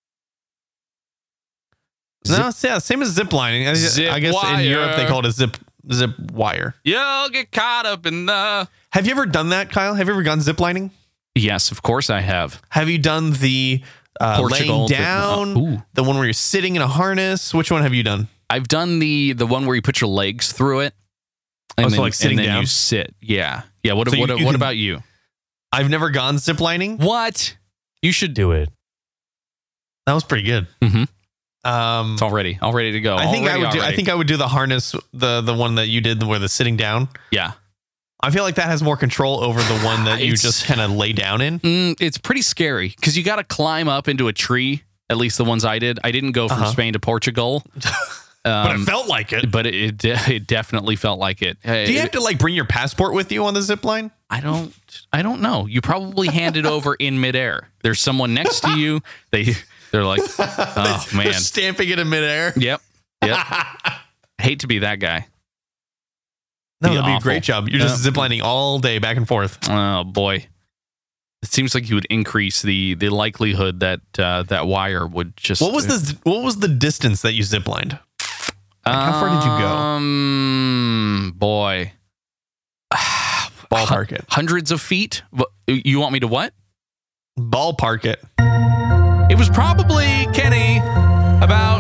Zip- no, it's- yeah, same as zip lining. I, Zip I guess wire. in Europe they call it a zip zip wire. You'll get caught up in the. Have you ever done that, Kyle? Have you ever gone zip lining? Yes, of course I have. Have you done the uh, Portugal, laying down, the- uh, ooh. the one where you're sitting in a harness? Which one have you done? I've done the the one where you put your legs through it. And Oh, so then, like sitting and then down? you sit. Yeah. Yeah. What So you- what, you what can- about you? I've never gone zip lining. What? You should do Do it. That was pretty good. Mhm. Um, it's all ready. All ready to go. I think I Already, would do. I already. think I would do the harness, the the one that you did where the sitting down. Yeah. I feel like that has more control over the one that you It's- just kind of lay down in. Mm, it's pretty scary because you got to climb up into a tree. At least the ones I did. I didn't go from Uh-huh. Spain to Portugal. But Um, it felt like it. but it, it de- it definitely felt like it. Do you have to like bring your passport with you on the zip line? I don't. I don't know. You probably hand it over in midair. There's someone next to you. They they're like, oh They're man. stamping it in midair. Yep. Yep. Hate to be that guy. No, Be that'd be a awful. great job. You're just Yeah. ziplining all day back and forth. Oh boy. it seems like you would increase the the likelihood that uh, that wire would just. What was the what was the distance that you ziplined? Like, how far did you go? Um, boy, Ballpark it. hundreds of feet. What- You want me to what? Ballpark it. It was probably, Kenny, about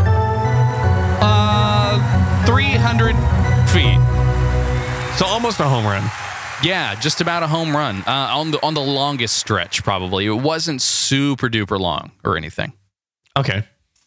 uh, three hundred feet. So almost a home run. Yeah, just about a home run uh, on the on the longest stretch. Probably it wasn't super duper long or anything. Okay.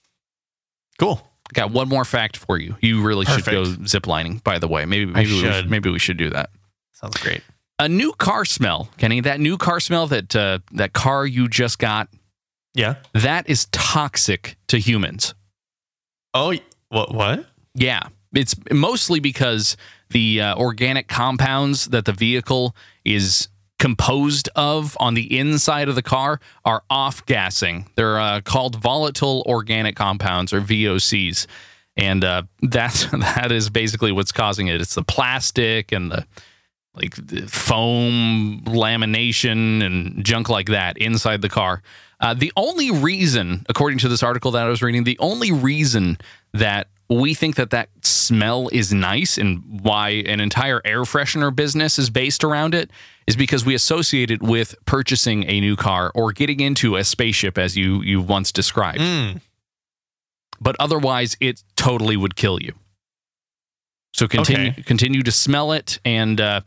Cool. Got one more fact for you. You really should go Perfect. ziplining. By the way, maybe maybe we, should. maybe we should do that. Sounds great. A new car smell, Kenny. That new car smell that uh, that car you just got. Yeah. That is toxic to humans. Oh, what? What? Yeah, it's mostly because the uh, organic compounds that the vehicle is composed of on the inside of the car are off-gassing. They're uh, called volatile organic compounds, or V O Cs, and uh, that's that is basically what's causing it. It's the plastic and the like the foam lamination and junk like that inside the car. Uh, the only reason, according to this article that I was reading, the only reason that we think that that smell is nice and why an entire air freshener business is based around it is because we associate it with purchasing a new car or getting into a spaceship, as you you once described. Mm. But otherwise, it totally would kill you. So continue Okay. continue to smell it and uh,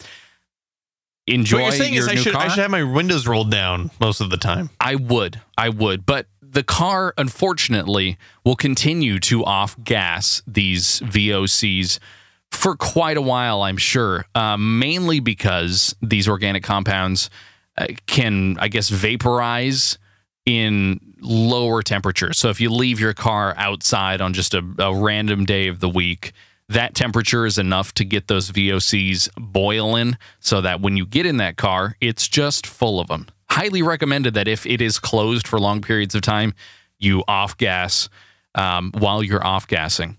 enjoy What you're saying your is I new should car. I should have my windows rolled down most of the time. I would. I would. But the car, unfortunately, will continue to off-gas these V O Cs for quite a while, I'm sure, uh, mainly because these organic compounds uh, can, I guess, vaporize in lower temperatures. So if you leave your car outside on just a, a random day of the week, that temperature is enough to get those V O Cs boiling so that when you get in that car, it's just full of them. Highly recommended that if it is closed for long periods of time, you off gas um, while you're off gassing.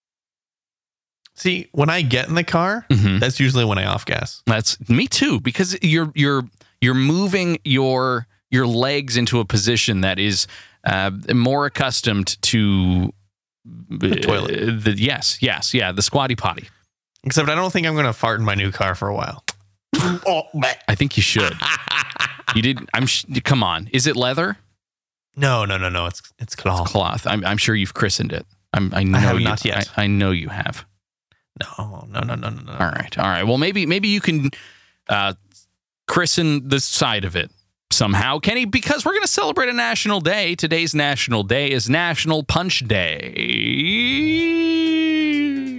See, when I get in the car, Mhm. that's usually when I off gas. That's me too, because you're you're you're moving your your legs into a position that is uh, more accustomed to The toilet. uh, the, yes, yes, yeah, the squatty potty. Except I don't think I'm going to fart in my new car for a while. Oh, meh. I think you should. You did. I'm. sh- Come on. Is it leather? No, no, no, no. It's it's cloth. Cloth. I'm. I'm sure you've christened it. I'm. I know have you. not yet. I, I know you have. No, no, no, no, no, no. All right. All right. Well, maybe. Maybe you can uh, christen the side of it somehow, Kenny, because we're going to celebrate a national day. Today's national day is National Punch Day.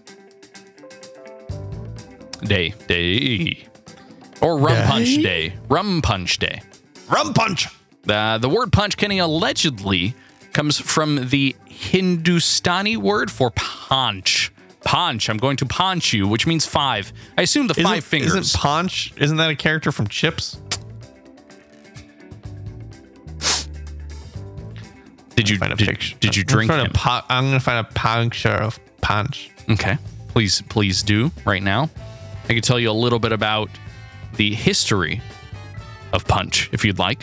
Day. Day. Or Rum Day? Punch Day. Rum Punch Day. Rum punch. Uh, the word punch, Kenny, allegedly comes from the Hindustani word for paunch. Paunch. I'm going to paunch you, which means five. I assume the five Isn't, fingers. Isn't Ponch? Isn't that a character from Chips? did you Find a did, picture. did you I'm drink trying him? to po- I'm going to find a puncture of Punch. Okay. Please, please do right now. I can tell you a little bit about the history of punch, if you'd like.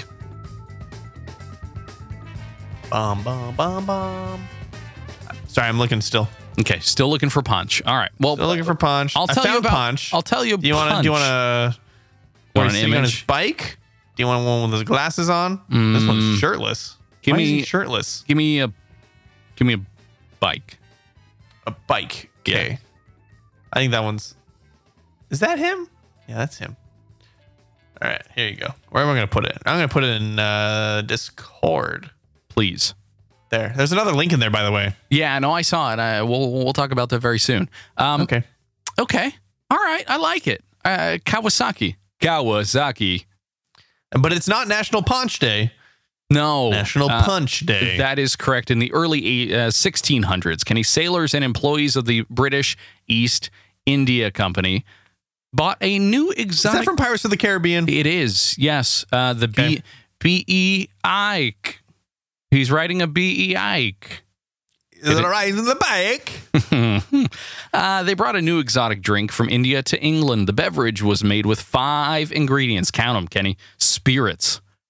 Bum, bum, bum, bum. Sorry, I'm looking still. Okay. Still looking for punch. All right. Well, Still looking for Punch. I'll I tell you found about Punch. I'll tell you. do you want to? Do you want to? Want an on his image? bike? Do you want one with his glasses on? This one's shirtless. Give Why is me- he shirtless. Give me a. Give me a bike. A bike. Okay. Yeah. I think that one's. Is that him? Yeah, that's him. All right, here you go. Where am I going to put it? I'm going to put it in uh, Discord. Please. There. There's another link in there, by the way. Yeah, no, I saw it. I, we'll we'll talk about that very soon. Um, Okay. Okay. All right. I like it. Uh, Kawasaki. Kawasaki. But it's not National Punch Day. No. National uh, Punch Day. That is correct. In the early uh, sixteen hundreds, Kenny, sailors and employees of the British East India Company bought a new Is exotic. that from Pirates of the Caribbean? It is. Yes. Uh, the Okay. B B E Ike. He's riding a B E Ike. Is it riding the bike? uh, they brought a new exotic drink from India to England. The beverage was made with five ingredients. Count them, Kenny. Spirits,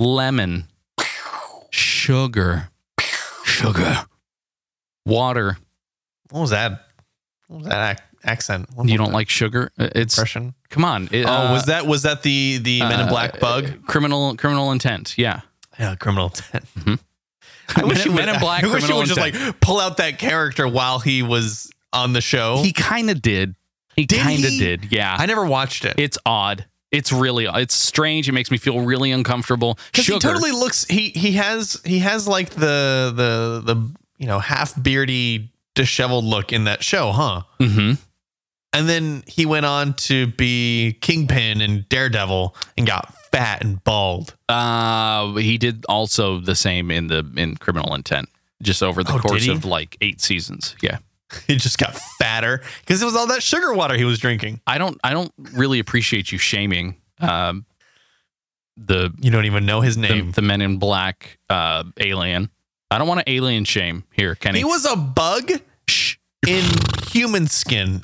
lemon, sugar, sugar, water. What was that? What was that ac- accent? What You was don't that like sugar? It's expression? come on. It, Oh, uh, was that was that the the Men in Black bug? criminal criminal intent? Yeah. Yeah, criminal intent. Mhm. I wish Men- he would, Men in Black, I wish he Criminal would just Intent. like pull out that character while he was on the show. He kind of did. He Did kind of he? did. Yeah. I never watched it. It's odd. It's really it's strange. It makes me feel really uncomfortable. Because he Sugar. totally looks he he has he has like the the the you know half beardy disheveled look in that show, huh? Mhm. And then he went on to be Kingpin and Daredevil and got fat and bald. Uh, he did also the same in the in Criminal Intent, just over the Oh, did course he? of like eight seasons. Yeah, He just got fatter because it was all that sugar water he was drinking. I don't I don't really appreciate you shaming um the You don't even know his the, name. the Men in Black uh alien. I don't want to alien shame here, Kenny. He was a bug Shh. in human skin.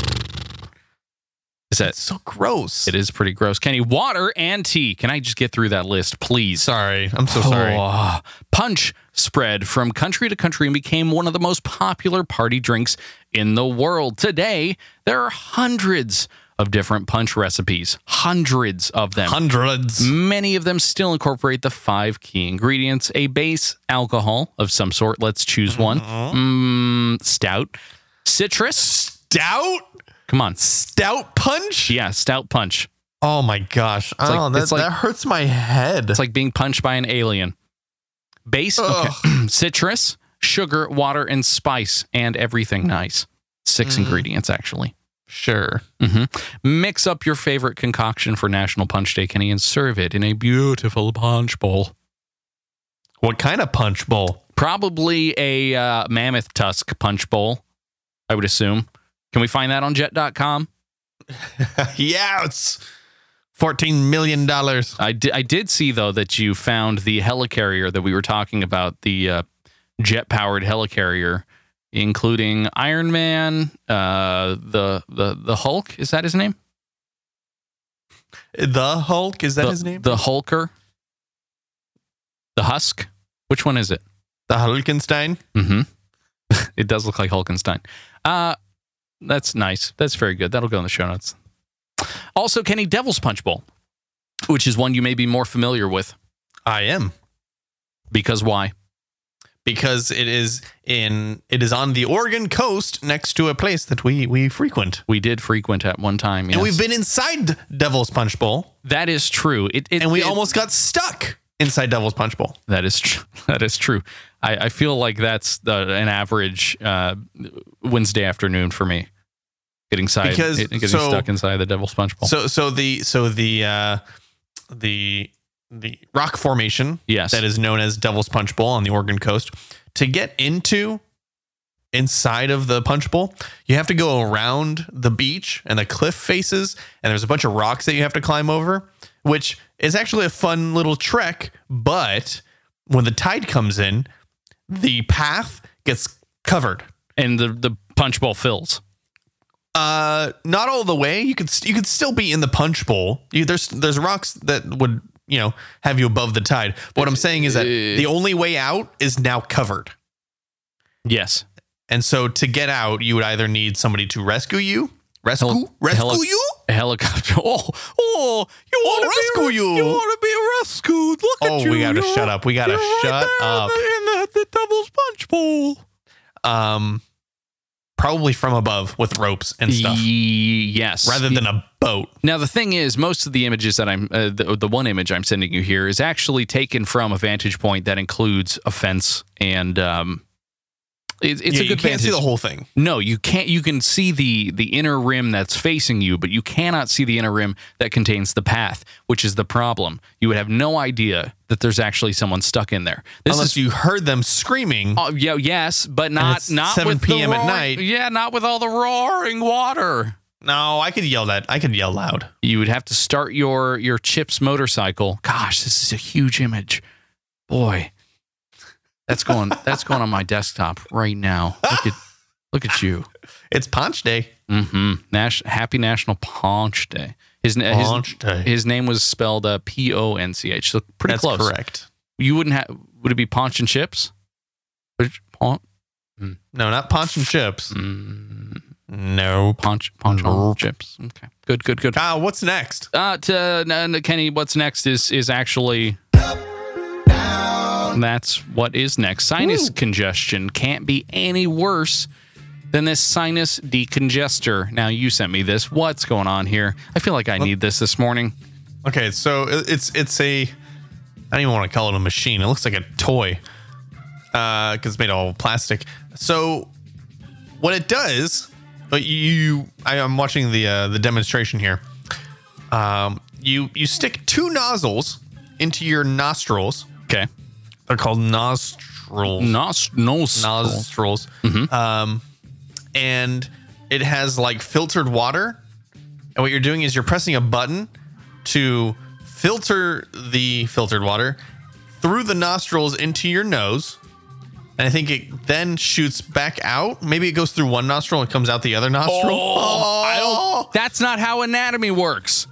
Is that It's so gross. it is pretty gross, Kenny. Water and tea. Can I just get through that list, please? Sorry. I'm so sorry. Oh, punch spread from country to country and became one of the most popular party drinks in the world. Today, there are hundreds of different punch recipes, hundreds of them. Hundreds. Many of them still incorporate the five key ingredients: a base alcohol of some sort. Let's choose one. Mm, stout, citrus. Stout? Come on. Stout punch? Yeah, stout punch. Oh my gosh. like- oh, that, it's like- that hurts my head. It's like being punched by an alien. Base, okay. Citrus, sugar, water, and spice, and everything nice. Six ingredients, actually. Sure. hmm Mix up your favorite concoction for National Punch Day, Kenny, and serve it in a beautiful punch bowl. What kind of punch bowl? Probably a uh, mammoth tusk punch bowl, I would assume. Can we find that on jet dot com? Yeah, it's fourteen million dollars. I did, I did see, though, that you found the helicarrier that we were talking about, the uh, jet-powered helicarrier, including Iron Man, uh, the, the the Hulk. Is that his name? The Hulk? Is that the, his name? The Hulker? The Husk? Which one is it? The Hulkenstein? Mm-hmm. It does look like Hulkenstein. Uh, that's nice. That's very good. That'll go in the show notes. Also, Kenny, Devil's Punch Bowl, which is one you may be more familiar with. I am. Because why? Because it is in it is on the Oregon coast next to a place that we we frequent. We did frequent at one time. Yes. And we've been inside Devil's Punch Bowl. That is true. It, it And we it- almost got stuck inside Devil's Punch Bowl. That is true. That is true. I, I feel like that's the, an average uh, Wednesday afternoon for me. Getting side, Because- getting so- stuck inside the Devil's Punch Bowl. So so the so the uh the the rock formation Yes. that is known as Devil's Punch Bowl on the Oregon coast, to get into inside of the punch bowl, you have to go around the beach and the cliff faces, and there's a bunch of rocks that you have to climb over, which is actually a fun little trek. But when the tide comes in, the path gets covered. and the, the punch bowl fills. Uh, not all the way. You could st- you could still be in the punch bowl. You, there's there's rocks that would you know have you above the tide. But what I'm saying is that the only way out is now covered, Yes. and so to get out, you would either need somebody to rescue you, rescue, Heli- rescue heli- you. A helicopter. Oh, oh, you want to rescue be, you. You want to be rescued. Look Oh, at you. we gotta You're- shut up. We gotta you're right shut there up. In the, the Devil's Punch Bowl. Um, probably from above with ropes and stuff, Ye- Yes. rather than a boat. Now, the thing is, most of the images that I'm, uh, the, the one image I'm sending you here is actually taken from a vantage point that includes a fence and, um, it, it's Yeah, a you good can't vantage. see the whole thing. No, you can't. You can see the the inner rim that's facing you, but you cannot see the inner rim that contains the path, which is the problem. You would have no idea that there's actually someone stuck in there. This Unless is you heard them screaming. uh, yeah, yes, but not it's not seven with the p.m. at roaring- night. Yeah, not with all the roaring water. No, I could yell that. I could yell loud. You would have to start your your Chips motorcycle. Gosh, this is a huge image, boy. That's going. That's going on my desktop right now. Look at look at you. It's Punch Day. Mm-hmm. Nash, happy National Punch Day. His na- Ponch. his, his name was spelled uh, P O N C H. So pretty That's close. correct. You wouldn't have. Would it be Ponch and Chips? Ponch, No, not Ponch and Chips. mm, No. Ponch, Ponch Nope. Chips. Okay, good, good, good. Kyle, what's next? Uh, to uh, Kenny, what's next is is actually. That's what is next. Sinus Woo. congestion can't be any worse than this sinus decongester. Now, you sent me this. What's going on here? I feel like I need this this morning. Okay, so it- it's it's a I don't even want to call it a machine. It looks like a toy because it's made all plastic. So what it does, but you, I, I'm watching the uh, the demonstration here. Um, you you stick two nozzles into your nostrils. Okay. They're called nostrils. Nos, nos, nostrils. Um, and it has like filtered water. And what you're doing is you're pressing a button to filter the filtered water through the nostrils into your nose. And I think it then shoots back out. Maybe it goes through one nostril and comes out the other nostril. Oh, I don't, that's not how anatomy works.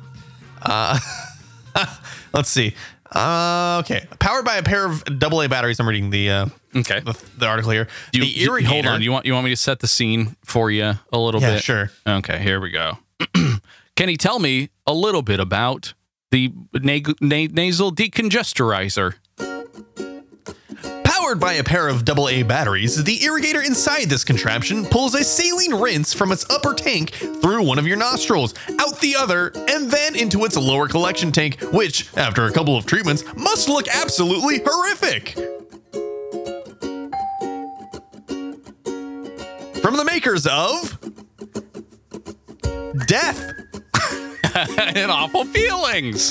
Let's see. Uh, okay. Powered by a pair of double A batteries. I'm reading the uh, Okay. the, the article here. You, the you- irrigator. hold on. You want you want me to set the scene for you a little Yeah, bit? sure. Okay, here we go. Can you tell me a little bit about the na- na- nasal decongestorizer? Powered by a pair of double A batteries, the irrigator inside this contraption pulls a saline rinse from its upper tank through one of your nostrils, out the other, and then into its lower collection tank, which, after a couple of treatments, must look absolutely horrific. From the makers of Death. And awful feelings.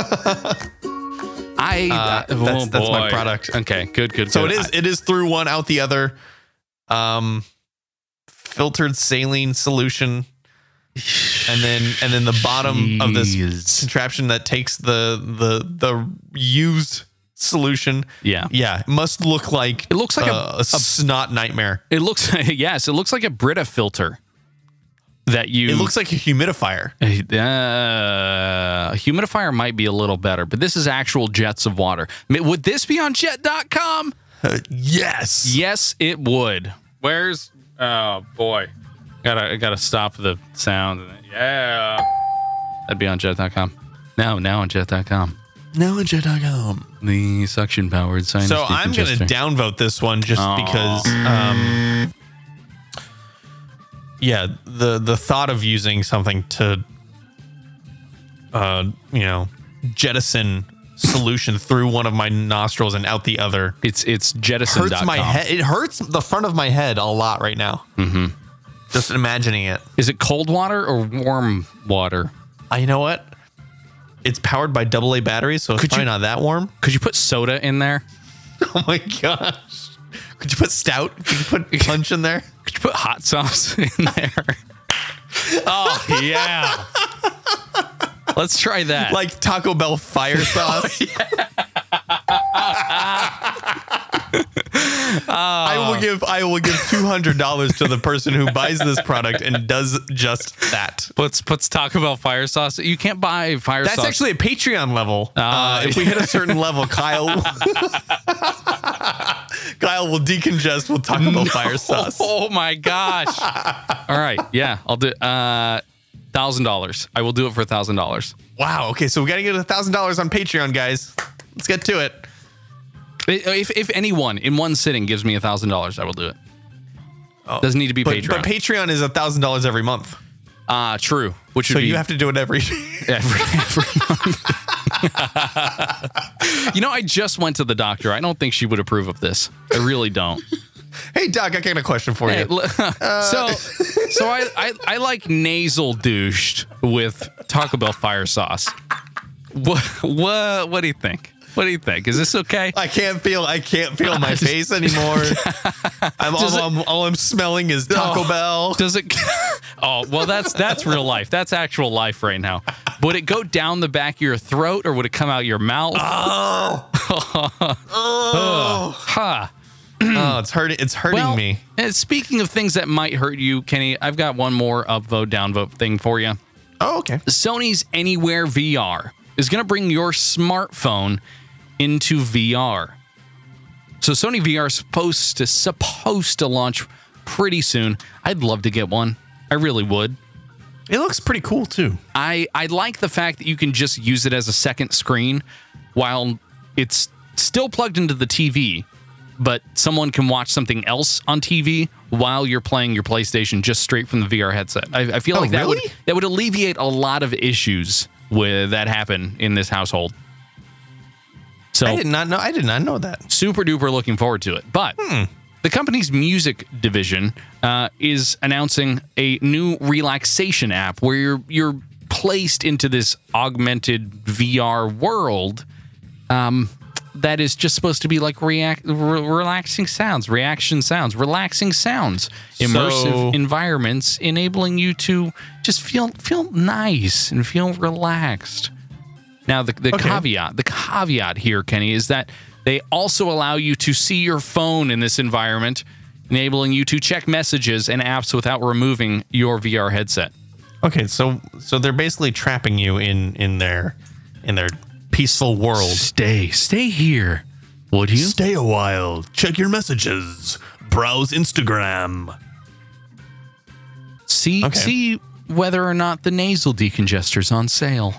I Uh, oh that's- that's my boy. product. Okay, good, good. So good. it is it is through one, out the other. Um, filtered saline solution, and then and then the bottom of this Jeez. contraption that takes the the the used solution. Yeah. yeah, it must look like It looks like a- a, a snot nightmare. It looks yes, it looks like a Brita filter that you. It looks like a humidifier. Uh, a humidifier might be a little better, but this is actual jets of water. I mean, would this be on jet dot com? Uh, yes. Yes, it would. Where's oh boy. Gotta gotta stop the sound. Yeah. That'd be on jet dot com. No, now on jet dot com. Now on jet dot com. The suction powered sinus So I'm gonna decongester. downvote this one just Aw. because. Um, yeah, the the thought of using something to, uh, you know, jettison solution through one of my nostrils and out the other It's it's jettison dot com. hurts my head. It hurts the front of my head a lot right now. Mm-hmm. Just imagining it. Is it cold water or warm water? Uh, you know what? It's powered by double A batteries, so it's Could probably you- not that warm. Could you put soda in there? Oh my gosh! Could you put stout? Could you put punch in there? Could you put hot sauce in there? Oh yeah. Let's try that. Like Taco Bell fire sauce. I will give I will give two hundred dollars to the person who buys this product and does just that. puts puts Taco Bell fire sauce. You can't buy fire That's sauce. actually a Patreon level. Ah, uh, if we hit a certain level, Kyle Kyle will decongest with Taco Bell fire sauce. Oh my gosh. All right. Yeah, I'll do uh thousand dollars. I will do it for a thousand dollars. Wow. Okay, so we got to get a thousand dollars on Patreon, guys. Let's get to it. If if anyone in one sitting gives me a thousand dollars, I will do it. Doesn't need to be But Patreon. but Patreon is a thousand dollars every month, Ah, true. Which would so be you have to do it every. every, every month. You know, I just went to the doctor. I don't think she would approve of this. I really don't. Hey, Doc, I got a question for Hey, you. l- so, so I, I I like nasal douched with Taco Bell fire sauce. What what what do you think? What do you think? Is this okay? I can't feel. I can't feel my face anymore. I'm all, Does it- I'm all I'm smelling is Taco Oh. Bell. Does it? Oh, well, that's that's real life. That's actual life right now. Would it go down the back of your throat or would it come out your mouth? Oh, oh, Huh. oh, it's hurting. It's hurting Well, me. and speaking of things that might hurt you, Kenny, I've got one more upvote, downvote thing for you. Oh, okay. Sony's Anywhere V R is going to bring your smartphone into V R. So Sony V R is supposed to supposed to launch pretty soon. I'd love to get one. I really would. It looks pretty cool too. I, I like the fact that you can just use it as a second screen while it's still plugged into the T V, but someone can watch something else on T V while you're playing your PlayStation just straight from the V R headset. I, I feel Oh, like that really? would that would alleviate a lot of issues with that happen in this household. So I did not know. I did not know that. super duper looking forward to it. But the company's music division uh, is announcing a new relaxation app where you're you're placed into this augmented V R world um, that is just supposed to be like react re- relaxing sounds, reaction sounds, relaxing sounds, immersive So- environments, enabling you to just feel feel nice and feel relaxed. Now, the, the Okay. caveat, the caveat here, Kenny, is that they also allow you to see your phone in this environment, enabling you to check messages and apps without removing your V R headset. Okay, so so they're basically trapping you in in their in their peaceful world. Stay, stay here, would you? Stay a while. Check your messages. Browse Instagram. See, Okay. see whether or not the nasal decongestor's on sale.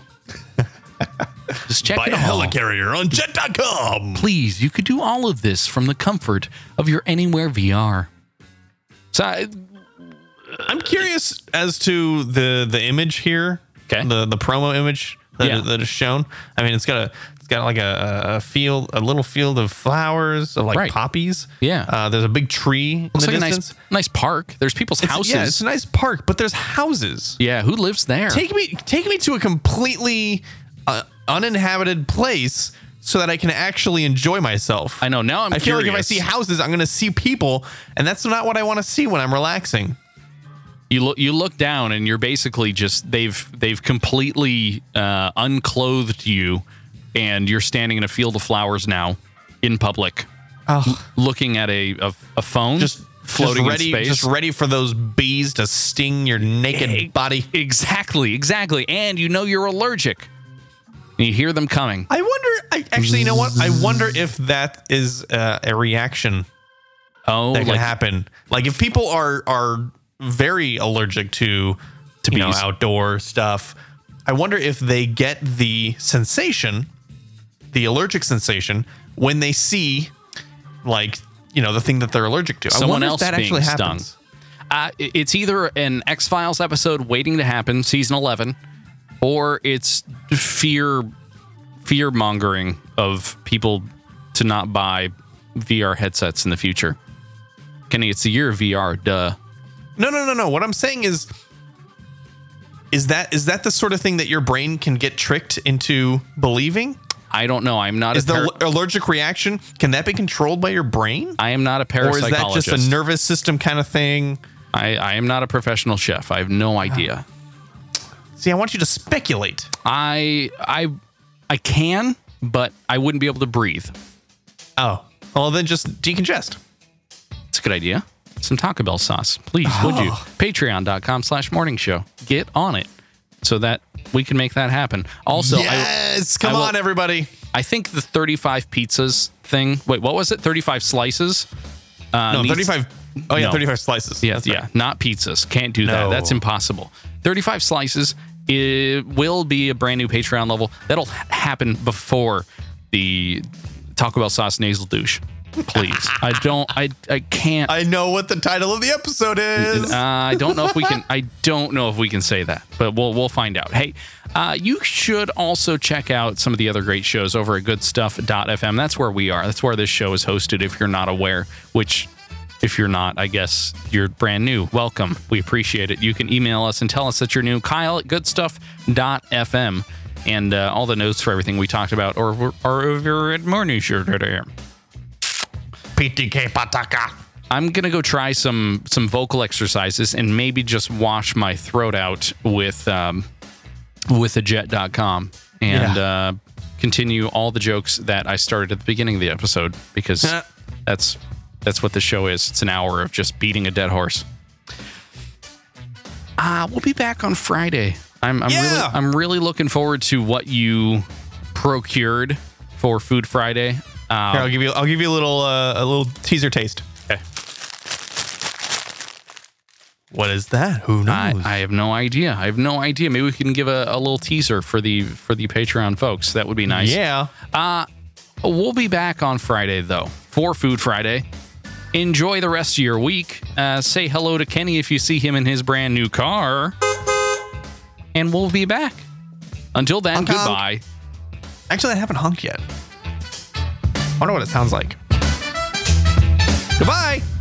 Just check Buy it a all. helicarrier on jet dot com. Please, you could do all of this from the comfort of your Anywhere V R. So, I- I'm curious as to the the image here. Okay. The the promo image that, Yeah. that is shown. I mean, it's got a it's got like a, a field, a little field of flowers, of like Right. poppies. Yeah. Uh, there's a big tree in looks the like a distance. nice, nice park. There's people's It's- houses. Yeah, it's a nice park, but there's houses. Yeah, who lives there? Take me take me to a completely uh, uninhabited place so that I can actually enjoy myself. I know. Now I'm I feel like if I curious. see houses, I'm going to see people, and that's not what I want to see when I'm relaxing. You look you look down and you're basically just they've they've completely uh, unclothed you, and you're standing in a field of flowers now in public, Oh, looking at a a, a phone just floating just ready, in space. just ready for those bees to sting your naked Hey, body. Exactly, exactly. And you know you're allergic. And you hear them coming. I wonder. I actually, you know what? I wonder if that is uh, a reaction Oh, that can like happen. Like if people are are very allergic to to you know, bees. outdoor stuff, I wonder if they get the sensation, the allergic sensation, when they see like you know the thing that they're allergic to. I Someone wonder else if that being actually stung. happens. Uh, it- it's either an X-Files episode waiting to happen, season eleven, or it's fear fear mongering of people to not buy V R headsets in the future. Kenny, it's the year of V R, duh. No, no, no, no. What I'm saying is, is that is that the sort of thing that your brain can get tricked into believing? I don't know. I'm not Is a the par- al- allergic reaction, can that be controlled by your brain? I am not a Or is that parapsychologist. just a nervous system kind of thing? I, I am not a professional chef. I have no idea. See, I want you to speculate. I I I can, but I wouldn't be able to breathe. Oh, well, then just decongest. It's a good idea. Some Taco Bell sauce, please, would you? Patreon.com slash morning show. Get on it so that we can make that happen. Also, yes, come I will- on, everybody. I, I think the thirty-five pizzas thing. Wait, what was it? thirty-five slices? Uh, No, needs- thirty-five. Oh, yeah, No. thirty-five slices. Yeah, That's yeah, right. not pizzas. Can't do that. No. That's impossible. thirty-five slices. It will be a brand new Patreon level. That'll ha- happen before the Taco Bell sauce nasal douche. Please, I don't. I I can't. I know what the title of the episode is. Uh, I don't know if we can. I don't know if we can say that, but we'll we'll find out. Hey, uh, you should also check out some of the other great shows over at good stuff dot f m. That's where we are. That's where this show is hosted. If you're not aware, which if you're not, I guess you're brand new. Welcome. We appreciate it. You can email us and tell us that you're new. Kyle at good stuff dot f m, and uh, all the notes for everything we talked about are, are over at morning show dot f m. P T K Pataka. I'm gonna go try some some vocal exercises and maybe just wash my throat out with um, with a jet dot com and uh, continue all the jokes that I started at the beginning of the episode because Uh. that's that's what the show is. It's an hour of just beating a dead horse. Uh, we'll be back on Friday. I'm I'm Yeah. really I'm really looking forward to what you procured for Food Friday. Uh, Here, I'll give you. I'll give you a little. Uh, a little teaser taste. Okay. What is that? Who I, knows? I have no idea. I have no idea. Maybe we can give a, a little teaser for the for the Patreon folks. That would be nice. Yeah. Uh, we'll be back on Friday though for Food Friday. Enjoy the rest of your week. Uh, say hello to Kenny if you see him in his brand new car. And we'll be back. Until then, Honk, honk. goodbye. Actually, I haven't honked yet. I wonder what it sounds like. Goodbye.